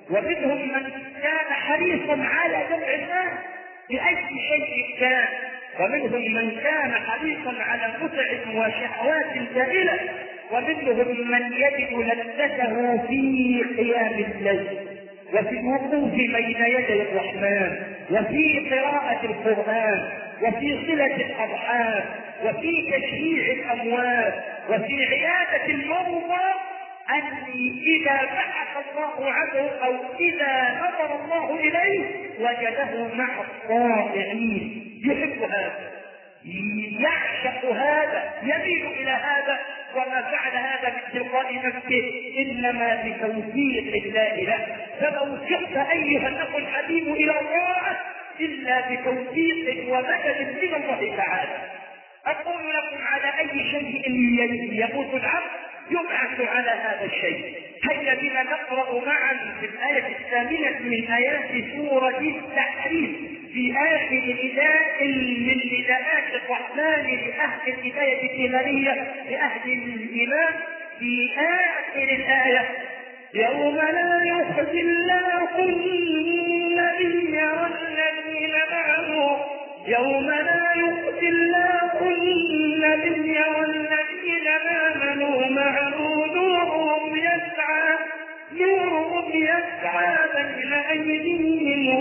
ومنهم من كان حريصا على جمع الناس بأي شيء كان، ومنهم من كان حريصا على متع وشهوات زائلة، ومنهم من يجد لذته في قيام الليل وفي الوقوف بين يدي الرحمن وفي قراءة القرآن وفي صلة الأرحام وفي تشجيع الأموات وفي عيادة المرضى، أني إذا بحث الله عنه أو إذا نظر الله إليه وجده مع الطائعين. يحب هذا، يعشق هذا، يميل إلى هذا، وما فعل هذا من تلقاء نفسه إنما بتوفيق الله له. فلو شئت أيها الأخ الحبيب إلى الله إلا بتوفيق ومدد من الله تعالى. أقول لكم على أي شيء يموت العبد يبعث على هذا الشيء. هيا بنا نقرأ معا في الآية الثامنة من آيات سورة التحريم في آخر نداء من نداءات الرحمن لأهل الهداية الإيمانية لأهل الإيمان في آخر الآية: يوم لا يخزي الله النبي والذين معه يوم لا يخزي الله النبي والذين آمنوا معه نورهم يسعى نورهم يسعى بين أيديهم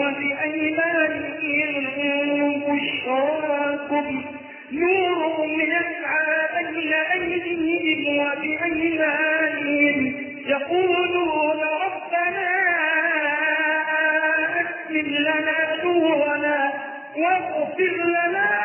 وبأيمانهم بشراكم نورهم يسعى بين أيديهم وبأيمانهم يقولون ربنا أتمم لنا نورنا واغفر لنا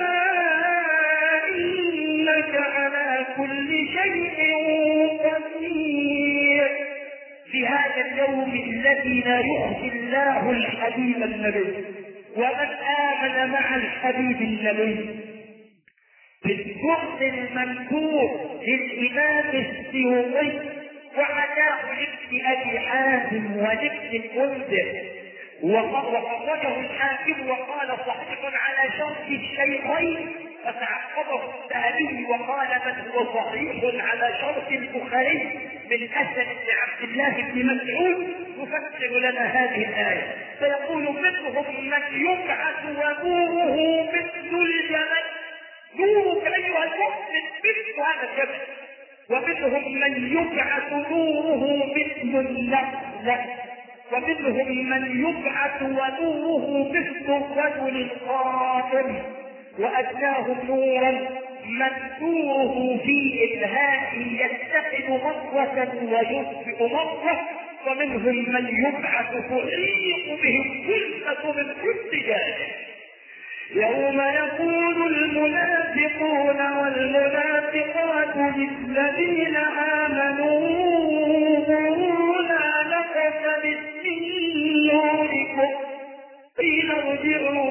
إنك على كل شيء قدير. في هذا اليوم الذي لا يخزي الله الحبيب النبي ومن آمن مع الحبيب النبي، بالجهد المنثور للإمام السيوطي وعداه لابن أبي حاتم ولابن المنذر، وخرجه الحاكم وقال صحيح على شرط الشيخين، فتعقبه الذهبي وقال من هو صحيح على شرط البخاري من أسد بن عبد الله بن مسعود يفسر لنا هذه الآية فيقول: منهم من يبعث ونوره مثل الجبل، نورك أيها المؤمن مثل هذا الجبل، ومنهم من يبعث نوره مثل النخل، ومنهم من يبعث ونوره مثل الرجل القائم، وأدناهم نورا من نوره في إلهاء يتخذ مرة ويطفئ مرة، ومنهم من يبعث تحيط به الظلمة من كل جانب. يوم يقول المنافقون والمنافقات للذين آمنوا انظرونا نقتبس من نوركم قيل ارجعوا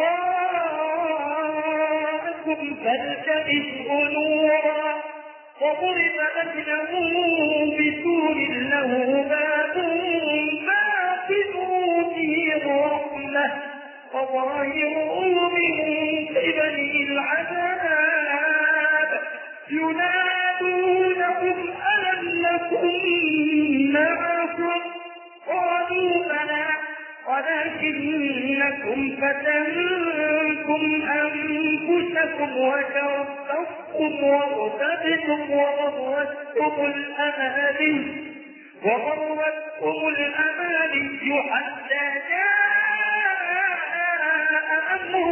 وراءكم فالتمسوا نورا وضرب بينهم بسور له باب باطنه فيه الرحمة وظاهره من قبله العذاب ينادونهم ألم نكن معكم قالوا بلى ولكنكم فتنتم أنفسكم وتربصتم وارتبتم وغرتكم الأماني وغرتكم الأماني حتى جاء أمر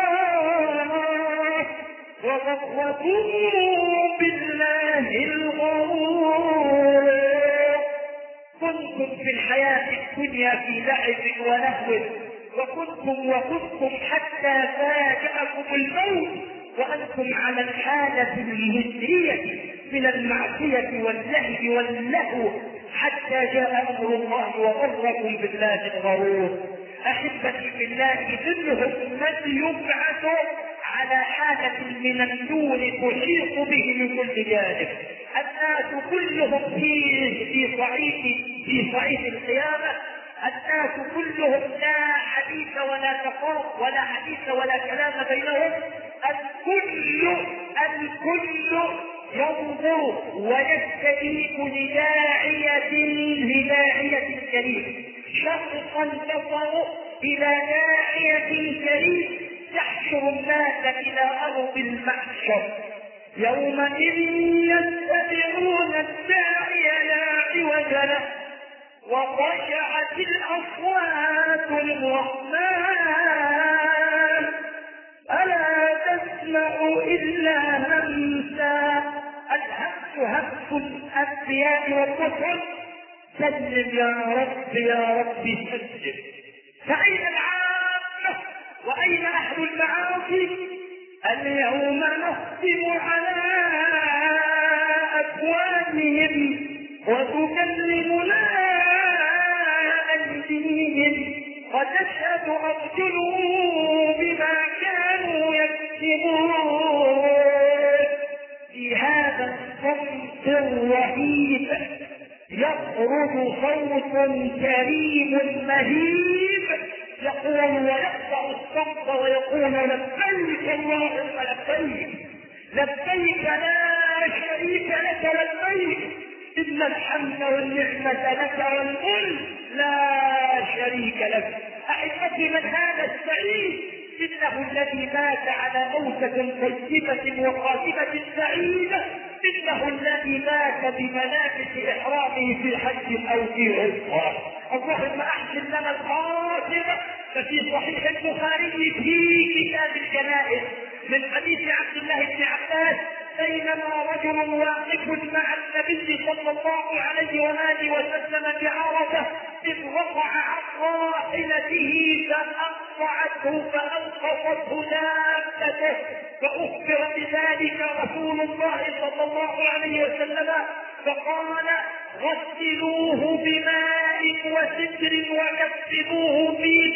الله وغركم بالله الغرور. كنتم في الحياة الدنيا في لعب ولهو وكنتم وكنتم حتى فاجأكم الموت وأنتم على الحالة المزرية من المعصية واللهو واللهو حتى جاء أمر الله وغركم بالله الغرور. أحبتي بالله، منهم من يبعث على حالة من النور تحيط به من كل جانب. الناس كلهم في في صعيد في صعيد القيامة، الناس كلهم لا حديث ولا تفاوض ولا حديث ولا كلام بينهم، الكل الكل ينظر ويستجيب لداعية لداعية الكريم. انتصروا إلى ناحية كريم يحشر الناس إلى أرض المحشر. يومئذ يتبعون الداعي لا عوج له وخشعت الأصوات للرحمن ألا تسمع إلا همسا. الهمس همس الأنبياء والرسل. سلم يا رب يا رب سلم. فأين العامة وأين أهل المعاصي؟ اليوم نختم على أفواههم وتكلمنا أيديهم وتشهد أرجلهم بما كانوا يكسبون. في هذا الصمت الرهيب يخرج صوت كريم مهيب يقول ويقطع الصمت ويقول لبيك اللهم لبيك لبيك لا شريك لك لبيك إن الحمد والنعمة لك والملك لا شريك لك. أحبتي من هذا السعيد؟ إنه الذي مات على موتة طيبة وخاتمة سعيدة. إنه الذي مات بملابس إحرامه في حج أو في عمرة. اللهم أحسن لنا الخاتمة. ففي صحيح البخاري في كتاب الجنائز من حديث عبد الله بن عباس بينما رجل واقف مع النبي صلى الله عليه وآله وسلم بعرفة إذ وقع عن راحلته فأقطعته فأنقصته دابته فأخبر بذلك رسول الله صلى الله عليه وسلم فقال غسلوه بماء وسدر وكفنوه في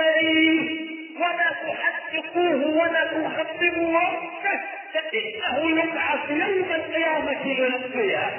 ثوبين ولا تحدقوه ولا تخبروا ربه فإنه يبعث يوم القيامة ملبيا.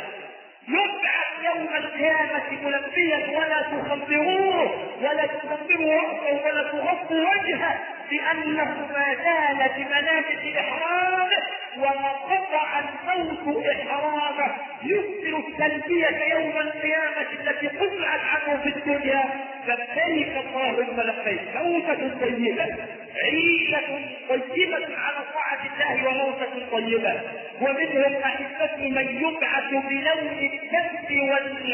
يبعث يوم القيامة ملبيا ولا تخبروه ولا تخبروا رأسه ولا تغطوا وجهه لأنه ما زال بملابس إحرامه وما قطع الموت إحرامه يكثر التلبية يوم القيامة التي قطعت عنه في الدنيا. لبيك اللهم لبيك موتة طيبة عيشة طيبة على طاعة الله وموتة طيبة. ومنهم أحبتي من يبعث بلون الدم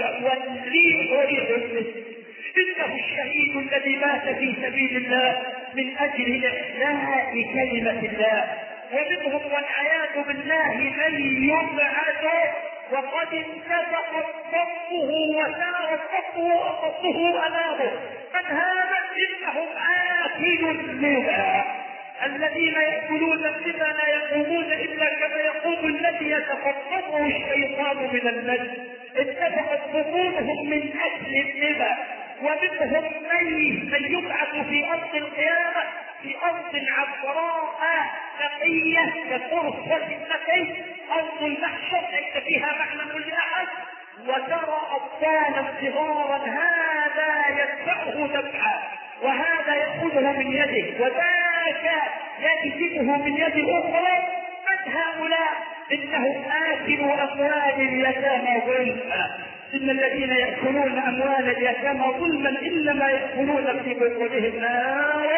والريح وريح المسك. إنه الشهيد الذي مات في سبيل الله من أجل إحياء كلمة الله. ومنهم والعياذ بالله من يبعث وقد انتفخت صفه وسار صفه وصفه أمامه. من هذا؟ إنهم آكل الربا. الذين يأكلون الربا لا يقومون إلا كما يقوم الذي يتخطفه الشيطان من المس. اتفقت بطونهم من أجل الربا. ومنهم من يبعث في أرض القيامة في أرض عفراء نقية كفرصة النقي أرض المحشر ليس فيها معنى لأحد وترى أبطالا صغارا هذا يدفعه دفعا وهذا يأخذه من يده وذاك يجذبه من يد أخرى. من هؤلاء؟ إنهم آكلوا أموال اليتامى ظلما. إن الذين يأكلون أموال اليتامى ظلما إنما يأكلون في بطونهم نارا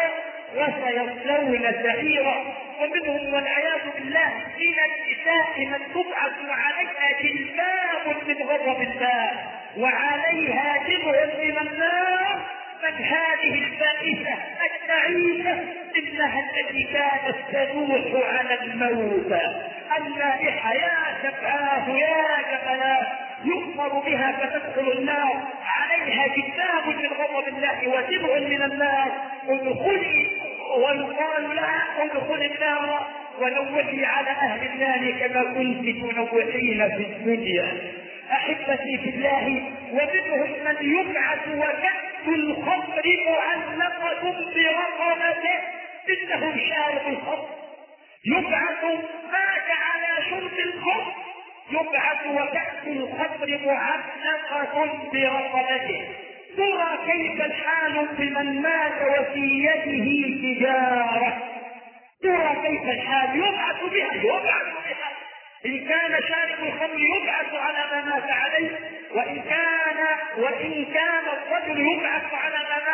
وسيصلون سعيرا. ومنهم والعياذ بالله من النساء من تبعث عليها جلباب من غضب الله وعليها جبع من النار. من هذه البائسة التعيسة؟ إنها التي كانت تنوح على الموتى النائحة يا شفعاه يا جبلاه يؤمر بها فتدخل النار عليها جلباب من غضب الله وجبع من النار ادخلي ويقال لها ادخل النار ونوحي على أهل النار كما كنت تنوحين في الدنيا. أحبتي في الله ومنهم من يبعث وكأس الخمر معلقة برقبته. إنه شارب الخمر يبعث مات على شرب الخمر يبعث وكأس الخمر معلقة برقبته. ترى كيف الحال بمن مات وفي يده تجارة. ترى كيف الحال يبعث بها يبعث بها. إن كان شارب الخمر يبعث على ما مات عليه وإن كان وإن كان الرجل يبعث على ما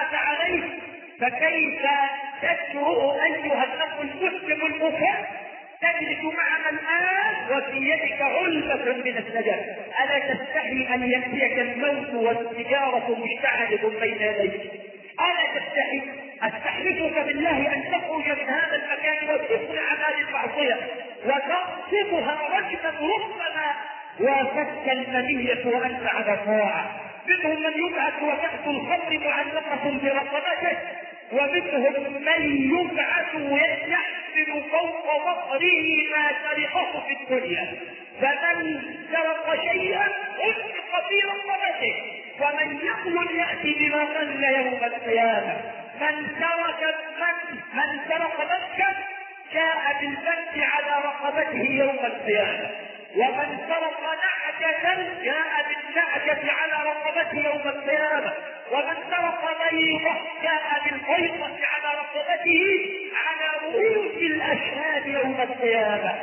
مات عليه، فكيف تجرؤ أيها الأخ المسلم البكاء تجلس معنا الآن وفي يدك علبة من النجاة؟ ألا تستحي أن يأتيك الموت والسجارة مشتعلة بين يديك؟ ألا تستحي؟ أستحلفك بالله أن تخرج من هذا المكان وتصنع هذه المعصية وتغصبها رجما ربما وافدت المنية وأنت على طاعة. منهم من يبعث وتحت الخمر معلقة برقبته، ومنهم من يبعث ويحمل فوق ظهره ما سرقه في الدنيا، فمن سرق شيئا ألحق في رقبته، ومن يقل يأتي بما قل يوم القيامة. من سرق من, من سرق مكة جاء بالبنك على رقبته يوم القيامة، ومن سرق نعجة جاء بالنعجة على رقبته يوم القيامة، ومن سرق بيضة جاء بالبيضة على رقبته على رؤوس الأشهاد يوم القيامة.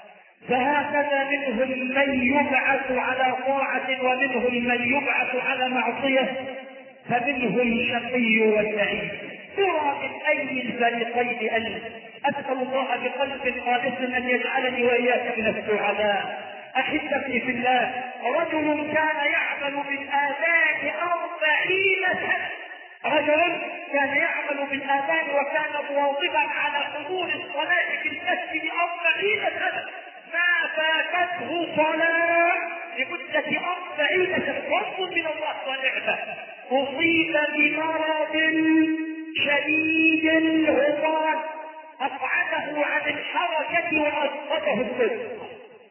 فهكذا منهم من يبعث على طاعة ومنهم من يبعث على معصية، فمنهم شقي وسعيد. ترى من أي الفريقين أنت؟ أسأل الله بقلب خالص أن يجعلني وإياك من السعداء. أحبتي في الله، رجل كان يعمل بالآذان أربعين سنة، رجل كان يعمل بالآذان وكان مواظبا على حضور الصلاة في المسجد أربعين سنة، ما فاتته صلاة لمدة أربعين سنة، فضل من الله ونعمة. أصيب بمرض شديد العطال أقعده عن الحركة وأسقطه الرزق،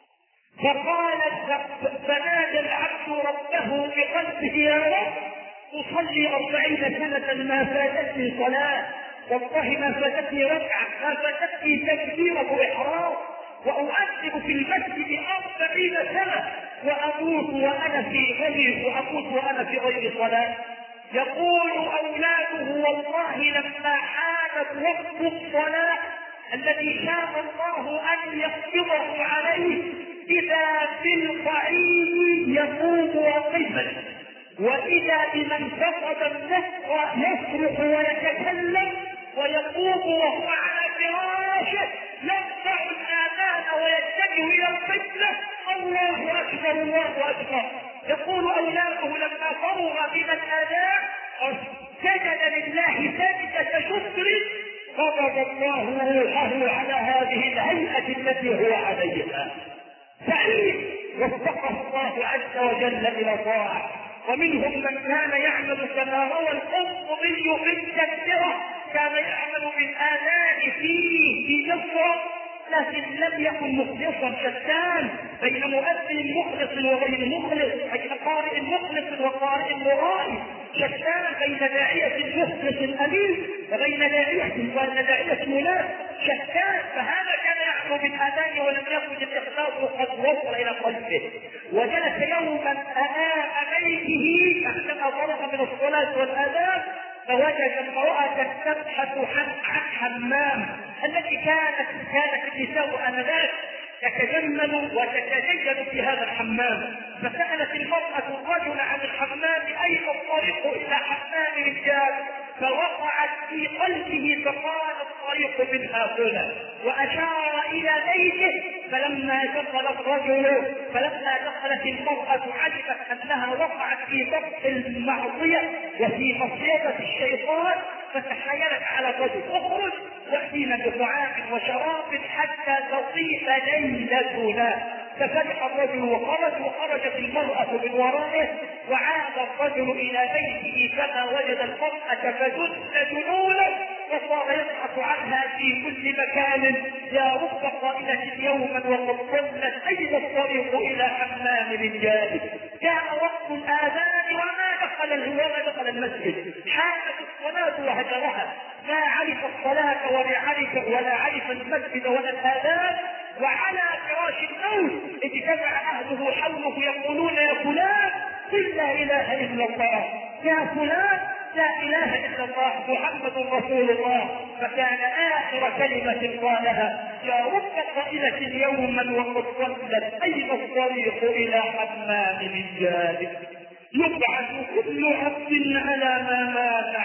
فقال فنادى العبد ربه بقلبه: يا رب، أصلي أربعين سنة ما فاتتني صلاة، والله ما فاتتني ركعة، ما فاتتني تكبيرة إحرام، وأؤذن في المسجد أربعين سنة وأموت وأنا في غير وأموت وأنا في غير صلاة. يقول أولاده: والله لما حانت وقت الصلاة الذي شاء الله أن يقبضه عليه إذا بالقعيد يقوم واقفا، وإذا بمن فقد النطق يصرخ ويتكلم، ويقوم وهو على فراشه يرفع الآذان ويتجه إلى القبلة: الله أكبر الله أكبر. يقول أولاده لما فرغ من الآذان سجد لله سجدة شكر، قبض الله روحه على هذه الهيئة التي هو عليها. سعيد وفقه الله عز وجل إلى طاعة. ومنهم من كان يعمل كما روى القرطبي في التذكرة، كان يعمل بالآذان فيه في جسر، لكن لم يكن مخلصا، شتان بين مؤذن مخلص وغير مخلص، بين قارئ مخلص وقارئ مرائي، شتان بين داعية مخلص أمين وبين داعية وبين داعية منافق، شتان. فهذا كان يعمل بالآذان ولم يكن الإخلاص قد وصل إلى قلبه. وجلس يوما أمام بيته بعدما فرغ من الصلاة والآذان، فوجد امرأة تبحث عن حمام التي كانت كانت النساء آنذاك تتجمل وتتزين في هذا الحمام. فسألت المرأة الرجل عن الحمام: أين الطريق إلى حمام الرجال؟ فوقعت في قلبه فقال: الطريق من هنا، وأشار إلى بيته. فلما دخل الرجل فلما دخلت المرأة علمت أنها وقعت في ضبط المعصية وفي مصيدة الشيطان، فتحايلت على الرجل: اخرج وأتينا بطعام وشراب حتى تطيب ليلتنا. ففتح الرجل وخرج، وخرجت المرأة من ورائه، وعاد الرجل إلى بيته فما وجد المرأة فجن جنونه، وصار يبحث عنها في كل مكان: يا رب قائلة يوما وقد ضلت أين الطريق إلى حمام الرجال؟ جاء وقت الآذان وما دخل وما دخل المسجد، حانت الصلاة وهجرها، ما عرف الصلاة ولا عرف ولا عرف المسجد ولا الآذان. وعلى فراش الموت اجتمع أهله حوله يقولون: يا فلان قل لا إله إلا الله، يا فلان لا إله إلا الله محمد رسول الله. فكان آخر كلمة قالها: يا رب قائلة يوما وقد ضلت أين الطريق إلى حمام الرجال؟ يبعث كل عبد على ما مات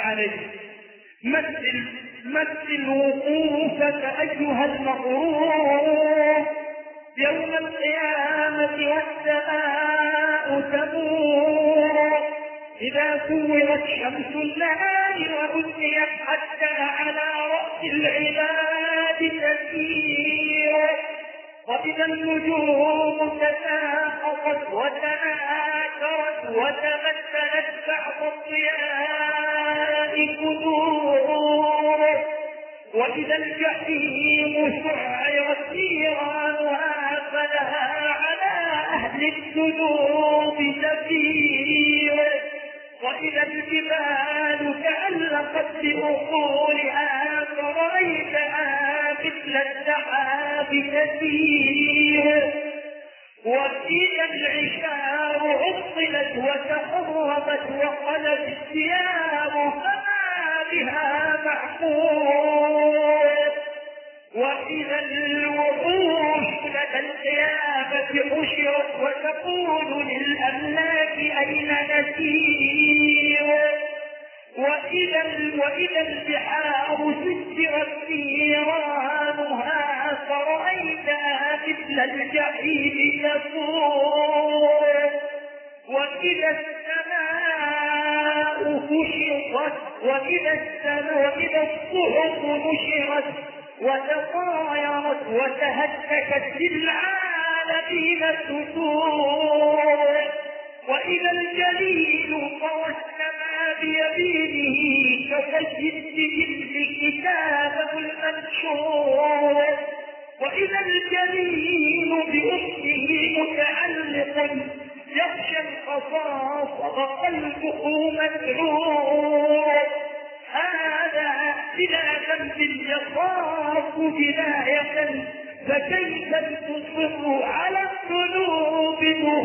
عليه. مثل مثل وقوفك أيها المغرور يوم القيامة والسماء تمور، إذا كورت شمس الليل وأزيت حتى على رأس العباد تسير، وإذا النجوم تساقطت وتناثرت وتمثلت بعض الضياء كدور، وإذا الجحيم سعرت نيرانها فلها على أهل الذنوب زفير، وإذا الجبال تعلقت بأصولها فرأيتها مثل السحاب تسير، وإذا العشار عطلت وتقربت وقلت الثياب فما بها محمود، وإذا الوحوش لدى القيامة حشرت وتقول للأملاك أين نسير، وإذا وإذا البحار سجرت نيرانها فرأيتها مثل الجحيم تفور، وإذا السماء كشطت وإذا السماء وإذا الصحف نشرت وتطايرت وتهتكت للعالمين السطور، وإذا الجليل طوى السماء بيمينه كسيد الكتاب المنشور، وإذا الجليل بأسره متعلق يخشى القصاص وقلبه مدعور، هذا بلا ذنب يخاف جناية فكيف تصر على الذنوب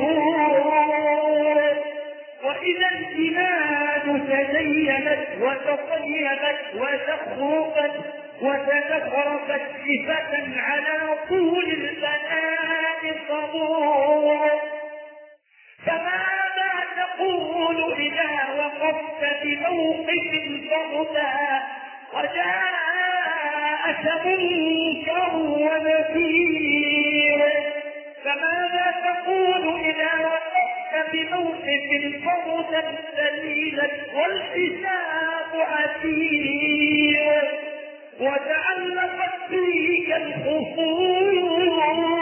ظهور، وإذا الجنان تزينت وتطيبت وتخرقت وتتفرقت صفة على طول البناء صبور، فماذا تقول إذا وقفت بموقف فردا وجاءك منكر ونكير، فماذا تقول إذا وقفت بموقف فردا ذليلا والحساب عسير، وتعلقت فيك الخصوم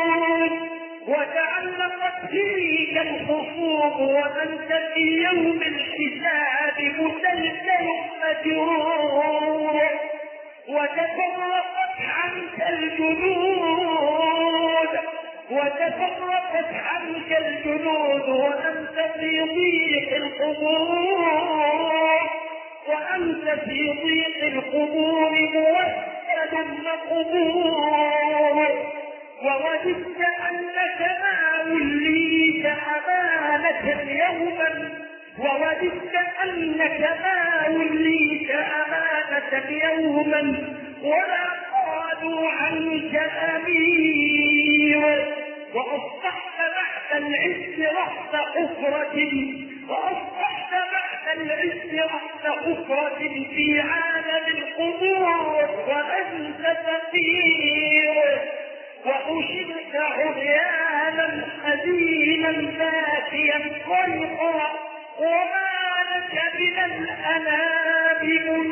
وتعلقت فيك الخصوم وأنت في يوم الحساب مسلسل مجرور، وتفرقت عنك الجنود وتفرقت عنك الجنود وأنت في ضيق القبور، وأنت في ضيق القبور موسد مقبور، ووددت أنك ما وليت أمانة يوما ووددت أنك ما وليت أمانة يوما ولا قالوا عنك أمير، وأصبحت بعد العز رحت حفرة وأصبحت بعد العز رحت حفرة في عالم القبور وأنت فقير، وحشرت عريانا حزينا باكيا قلقا وما لك من الأنام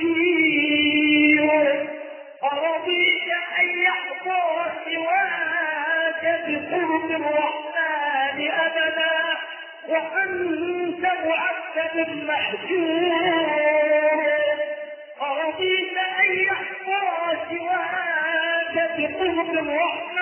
مجير، أرضيت أن يحظى سواك بقرب الرحمن أبدا وأنت معذب محجور، أرضيت أن يحظى سواك بقرب الرحمن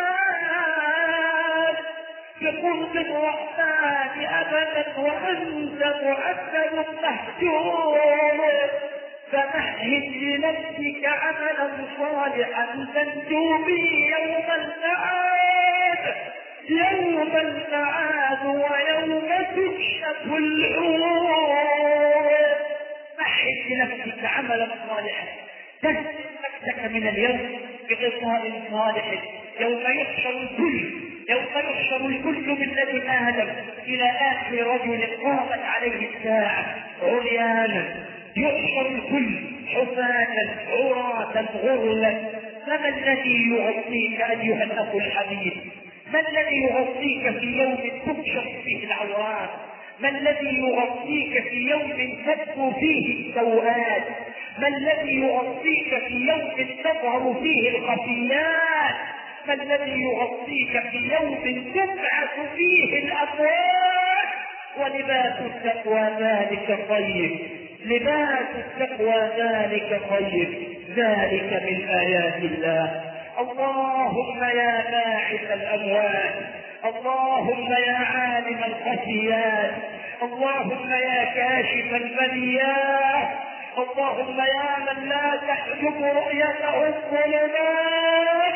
بقرب الرحمن أبدا وأنت معذب محجور، فمهد لنفسك عملا صالحا تنجو به يوم المعاد يوم المعاد ويوم تكشف العور، مهد لنفسك عملا صالحا تسلم نفسك من اليوم بغطاء صالح، يوم يحشر الكل يوم يحشر الكل من لدن آدم إلى آخر رجل قامت عليه الساعة عريانا يحشر الكل حفاة عراة غرلا. فما الذي يغطيك ايها الاخ الحبيب؟ ما الذي يغطيك في يوم تكشف فيه العورات؟ ما الذي يغطيك في يوم تبدو فيه السوءات؟ ما الذي يغطيك في يوم تظهر فيه الخفيات؟ ما الذي يغطيك في يوم تبعث فيه الاموات؟ ولباس التقوى ذلك خير، لباس التقوى ذلك خير، ذلك من آيات الله. اللهم يا باعث الأموات، اللهم يا عالم الخفيات، اللهم يا كاشف البليات، اللهم يا من لا تحجب رؤيته الظلمات،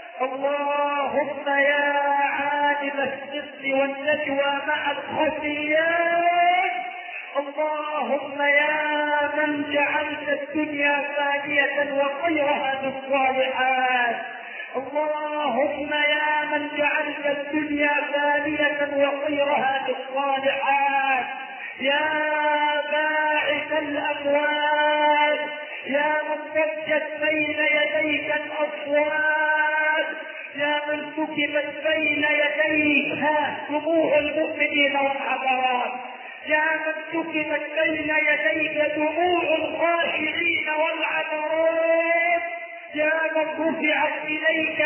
اللهم يا عالم السر والنجوى مع الخفيات، اللهم يا من جعلت الدنيا فانية وخيرها بالصالحات، اللهم يا من جعلت الدنيا فانية وخيرها بالصالحات، يا باعث الأموات، يا من ضجت بين يديك الأصوات، يا من سكبت بين يديك دموع المؤمنين والحضرات، يا من سكبت بين يديك دموع الخاشعين والعبرات، يا من رفعت إليك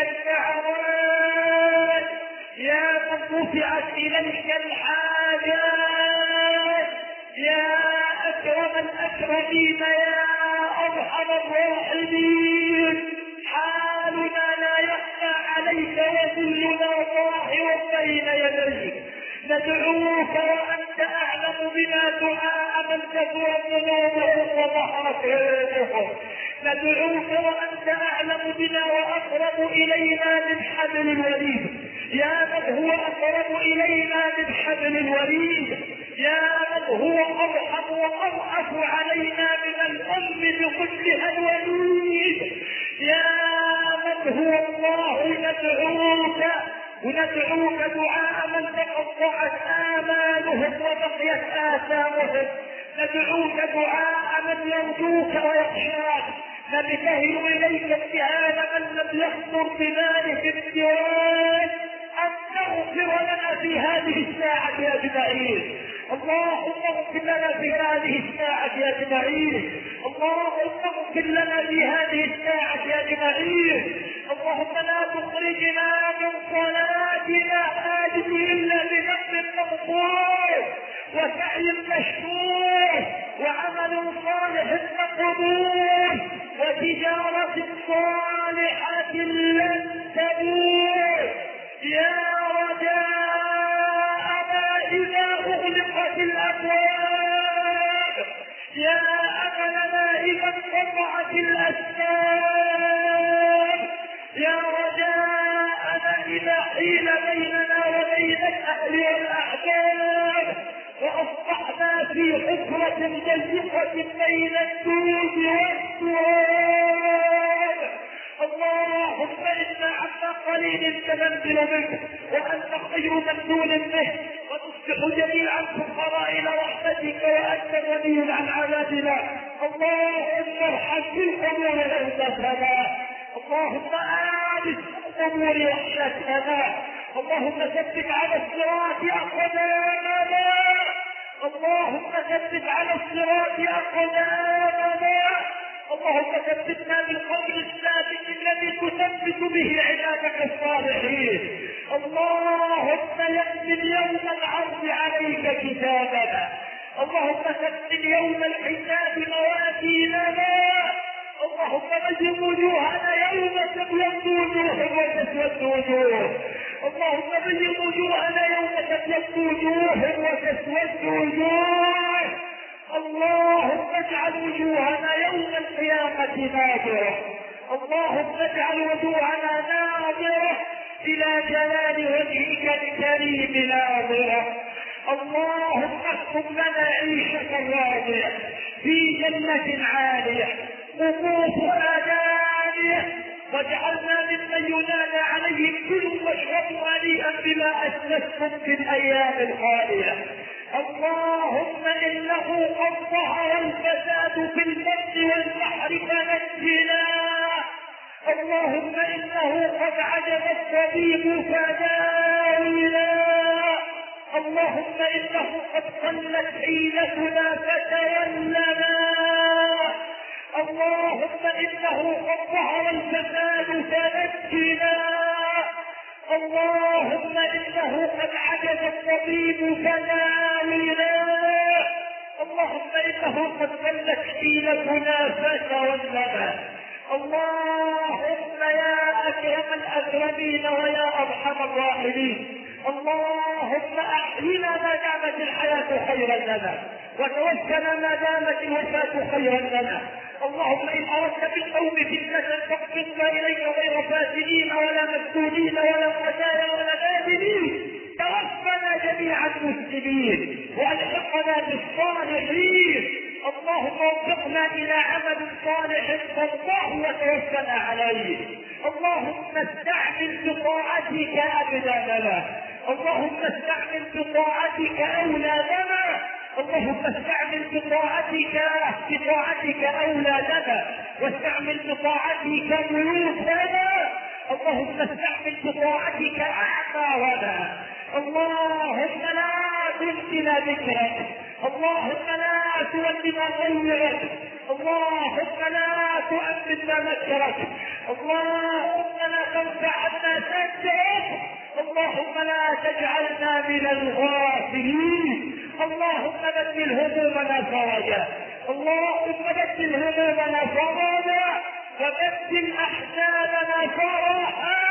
الدعوات، يا من رفعت إليك الحاجات، يا أكرم الأكرمين، يا أرحم الراحمين، حالنا لا يخفى عليك وذلنا ظاهر بين يديك، ندعوك وأنت أعلم بما دعاء من كثرت ذنوبهم وظهرت هيبتهم، ندعوك وأنت أعلم بنا وأقرب إلينا من حبل الوريد، يا من هو أقرب إلينا من حبل الوريد، يا من هو أرحم وأرأف علينا من الأم بكلها الوليد، يا من هو الله ندعوك وندعوك دعاء من تقطعت آمالهم وبقيت آثامهم، ندعوك دعاء من يرجوك ويخشاك، نبتهل إليك ابتهال من لم يخطر بذلك ابتهال أن تغفر لنا في هذه الساعة أجمعين، اللهم اغفر لنا في هذه الساعة أجمعين، اللهم اغفر لنا في هذه الساعة أجمعين، اللهم لا تخرجنا من صلاتنا هذه إلا بذنب مغفور وسعي مشكور وعمل صالح مقبول وتجارة صالحة لن تبور، يا رجاءنا إذا أغلقت الأبواب، يا أملنا إذا انقطعت الأسباب، يا رجاءنا إذا حيل بيننا وبين الأهل والأحباب وأصبحنا في حفرة ضيقة بين الدود والتراب، اللهم إنا عما قليل ننزل منك وأنت خير منزول به، ونصبح جميعا فقراء إلى رحمتك وأنت غني عن عذابنا، اللهم ارحم بالأمور أنفسنا، اللهم آنس الأمور وحشتنا، اللهم ثبت على الصراط أقدامنا، اللهم ثبت على الصراط أقدامنا، اللهم ثبتنا بالقول الثابت الذي تثبت به عبادك الصالحين، اللهم يمن يوم العرض عليك كتابنا، اللهم ثبت يوم الحساب موازيننا، اللهم بيض وجوهنا يوم تبيض وجوه وتسود وجوه، اللهم بيض وجوهنا يوم تبيض وجوه وتسود وجوه، اللهم اجعل وجوهنا يوم القيامة ناظرة، اللهم اجعل وجوهنا ناظرة إلى جلال وجهك الكريم ناظرة، اللهم اكتب لنا عيشة راضية في جنة عالية قطوفها دانية، واجعلنا ممن ينادى عليهم كلوا واشربوا هنيئا بما اسلفتم في الايام الخاليه، اللهم إنه قد ظهر الفساد في البر والبحر فنجنا. اللهم إنه قد عجز الطبيب فداونا. اللهم إنه قد قلت حيلتنا فتولنا. اللهم إنه قد ظهر الفساد فنجنا. اللهم إنه قد عجز الطبيب فداونا. اللهم إنه قد قلت حيلتنا فتولنا. اللهم يا أكرم الأكرمين ويا أرحم الراحمين، اللهم أحينا ما دامت الحياة خيرا لنا، وتوفنا ما دامت الوفاة خيرا لنا. اللهم إن أردت بالقوم فتنة فاقبضنا إليك غير فاسدين ولا مفتونين ولا خزايا ولا نادمين. توفنا جميعا مسلمين والحقنا بالصالحين. اللهم وفقنا الى عمل صالح ترضاه وتوفنا عليه. اللهم استعمل بطاعتك ابداننا. اللهم استعمل بطاعتك اولادنا. اللهم استعمل بطاعتك بطاعتك اولادنا، واستعمل بطاعتك بيوتنا. اللهم استعمل بطاعتك اعمارنا. اللهم لا تنسنا ذكرك. اللهم لا تولنا غيرك. اللهم لا تؤمنا مكرك. اللهم لا تنفع عنا سجرك. اللهم لا تجعلنا من الغافلين. اللهم بدل همومنا فرجا. اللهم بدل همومنا فرجا، وبدل احزاننا فرحا،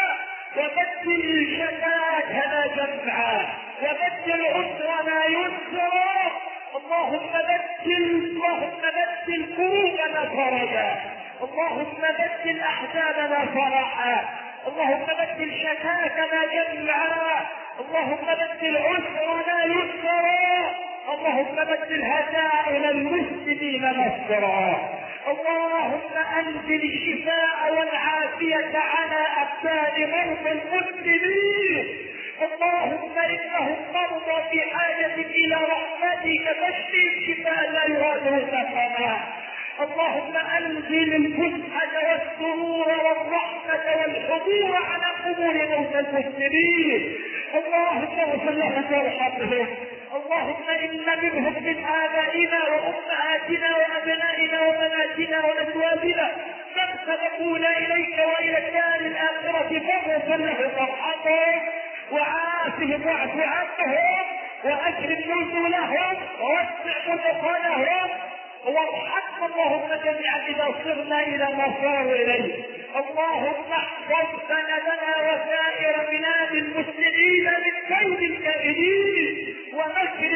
وبدل شتاتنا جمعا، وبدل عسرنا يسرا. اللهم بدل اللهم بدل كروبنا فرجا. اللهم بدل احزاننا فرحا. اللهم بدل شتاتنا جمعا. اللهم بدل عسرنا يسرا. اللهم بدل هزائم المسلمين نصرا. اللهم انزل الشفاء والعافية على ابدان مرضى المسلمين. اللهم انهم مرضى في حاجة الى رحمتك فاشفهم شفاء لا يغادر سقما. اللهم انزل الفسحة والسرور والرحمة والحضور على قبور موتى المسلمين. اللهم اغفر لهم وارحمهم. اللهم ان منهم من ابائنا وامهاتنا وابنائنا وبناتنا وازواجنا من سبقونا اليك والى الدار الاخرة فاغفر لهم وارحمهم وعافهم واعف عنهم واكرم نزلهم ووسع مدخلهم وارحمنا اللهم جميعا اذا صرنا الى ما صاروا اليه. اللهم احفظ بلدنا وسائر بلاد المسلمين من كيد الكائدين ومكر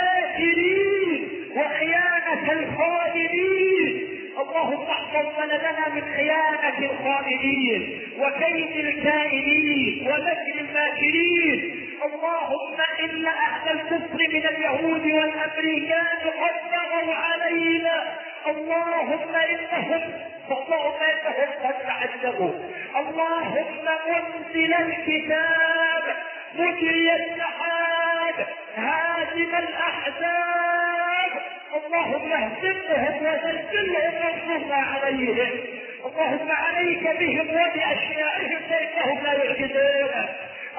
الماكرين وخيانة الخائنين. اللهم احفظ بلدنا من خيانة الخائنين وكيد الكائدين ومكر الماكرين. اللهم ان اهل الكفر من اليهود والامريكان قد بغوا علينا. اللهم انهم اللهم انهم قد تعذبوا. اللهم منزل الكتاب مجري السحاب هازم الاحزاب. اللهم اهزمهم وزلزلهم وانصرنا عليهم. اللهم عليك بهم وباشيائهم فانهم لا يعجزون.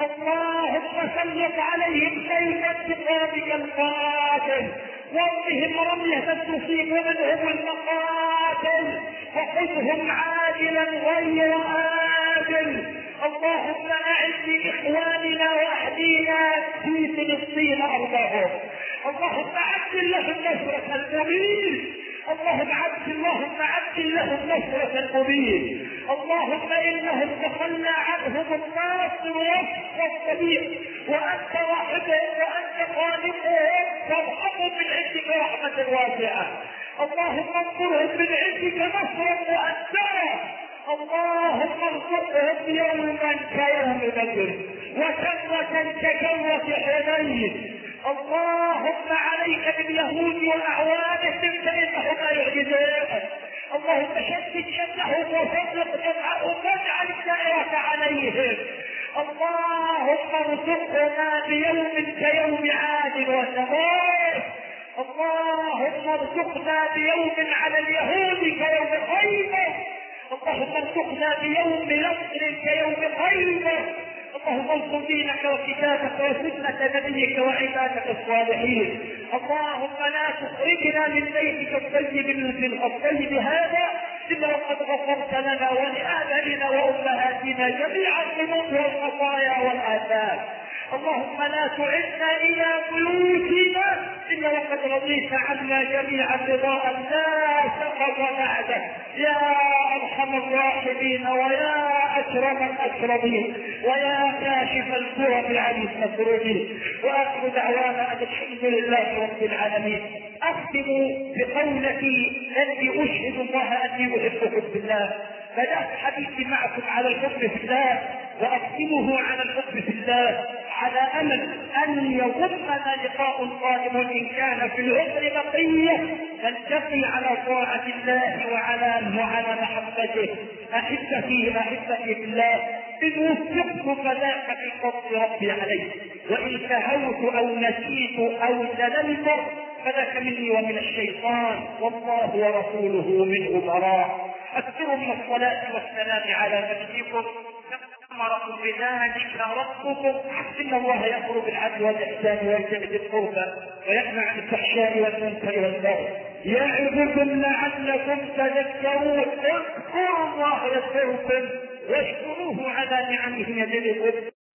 اللهم سلط عليهم سيف انتقامك القاتل وارمهم رمية تصيب منهم المقاتل وخذهم عاجلا غير آجل. اللهم اعز لاخواننا واهدينا في فلسطين ارضهم. اللهم عجل لهم نصرة المبين. اللهم عجل اللهم عجل لهم نصرة المبين. اللهم انهم تخلى عنهم الناصر والصديق وانت واحدهم وانت خالقهم فارحمهم من عندك رحمة واسعة. اللهم انصرهم من عندك نصرا مؤثرا. اللهم ارزقهم يوما كيوم بدر وكرة ككرة حنين. اللهم عليك باليهود واعوانهم فانهم لا يعجزون. اللهم شدد شملهم وفرق جمعهم واجعل الدائرة عليهم. اللهم ارزقنا بيوم كيوم عاد وثمود اللهم ارزقنا بيوم على اليهود كيوم خيبر، اللهم ارزقنا بيوم نصر كيوم خيبر، اللهم انصر دينك وكتابك وسنة نبيك وعبادك الصالحين. اللهم لا تخرجنا من بيتك الطيب الطيب هذا إلا وقد غفرت لنا ولآبائنا وأمهاتنا جميع الذنوب والخطايا والآثام. اللهم لا تعدنا إلى بيوتنا إلا وقد رضيت عنا جميعا رضاء لا سقط بعده يا أرحم الراحمين ويا أكرم الأكرمين ويا كاشف الكرب عن المكروبين. وآخر دعوانا أن الحمد لله رب العالمين. أختم بقولتي التي أشهد الله أني أحبكم بالله. بدأت حديثي معكم على الحب في الله وأختمه على الحب في الله، على أمل أن يضمنا لقاء قادم إن كان في العمر بقية نلتقي على طاعة الله وعلى وعلى محبته. أحبتي أحبتي في الله، إن وفقت فذاك من فضل ربي علي، وإن سهوت أو نسيت أو زللت فذاك مني ومن الشيطان، والله ورسوله منه براء. أكثروا من الصلاة والسلام على نبيكم أمركم بذلك ربكم. إن الله يأمر بالعدل والإحسان وإيتاء ذي القربى وينهى عن الفحشاء والمنكر والبغي يعظكم لعلكم تذكرون. اذكروا الله يذكركم واشكروه على نعمه يزدكم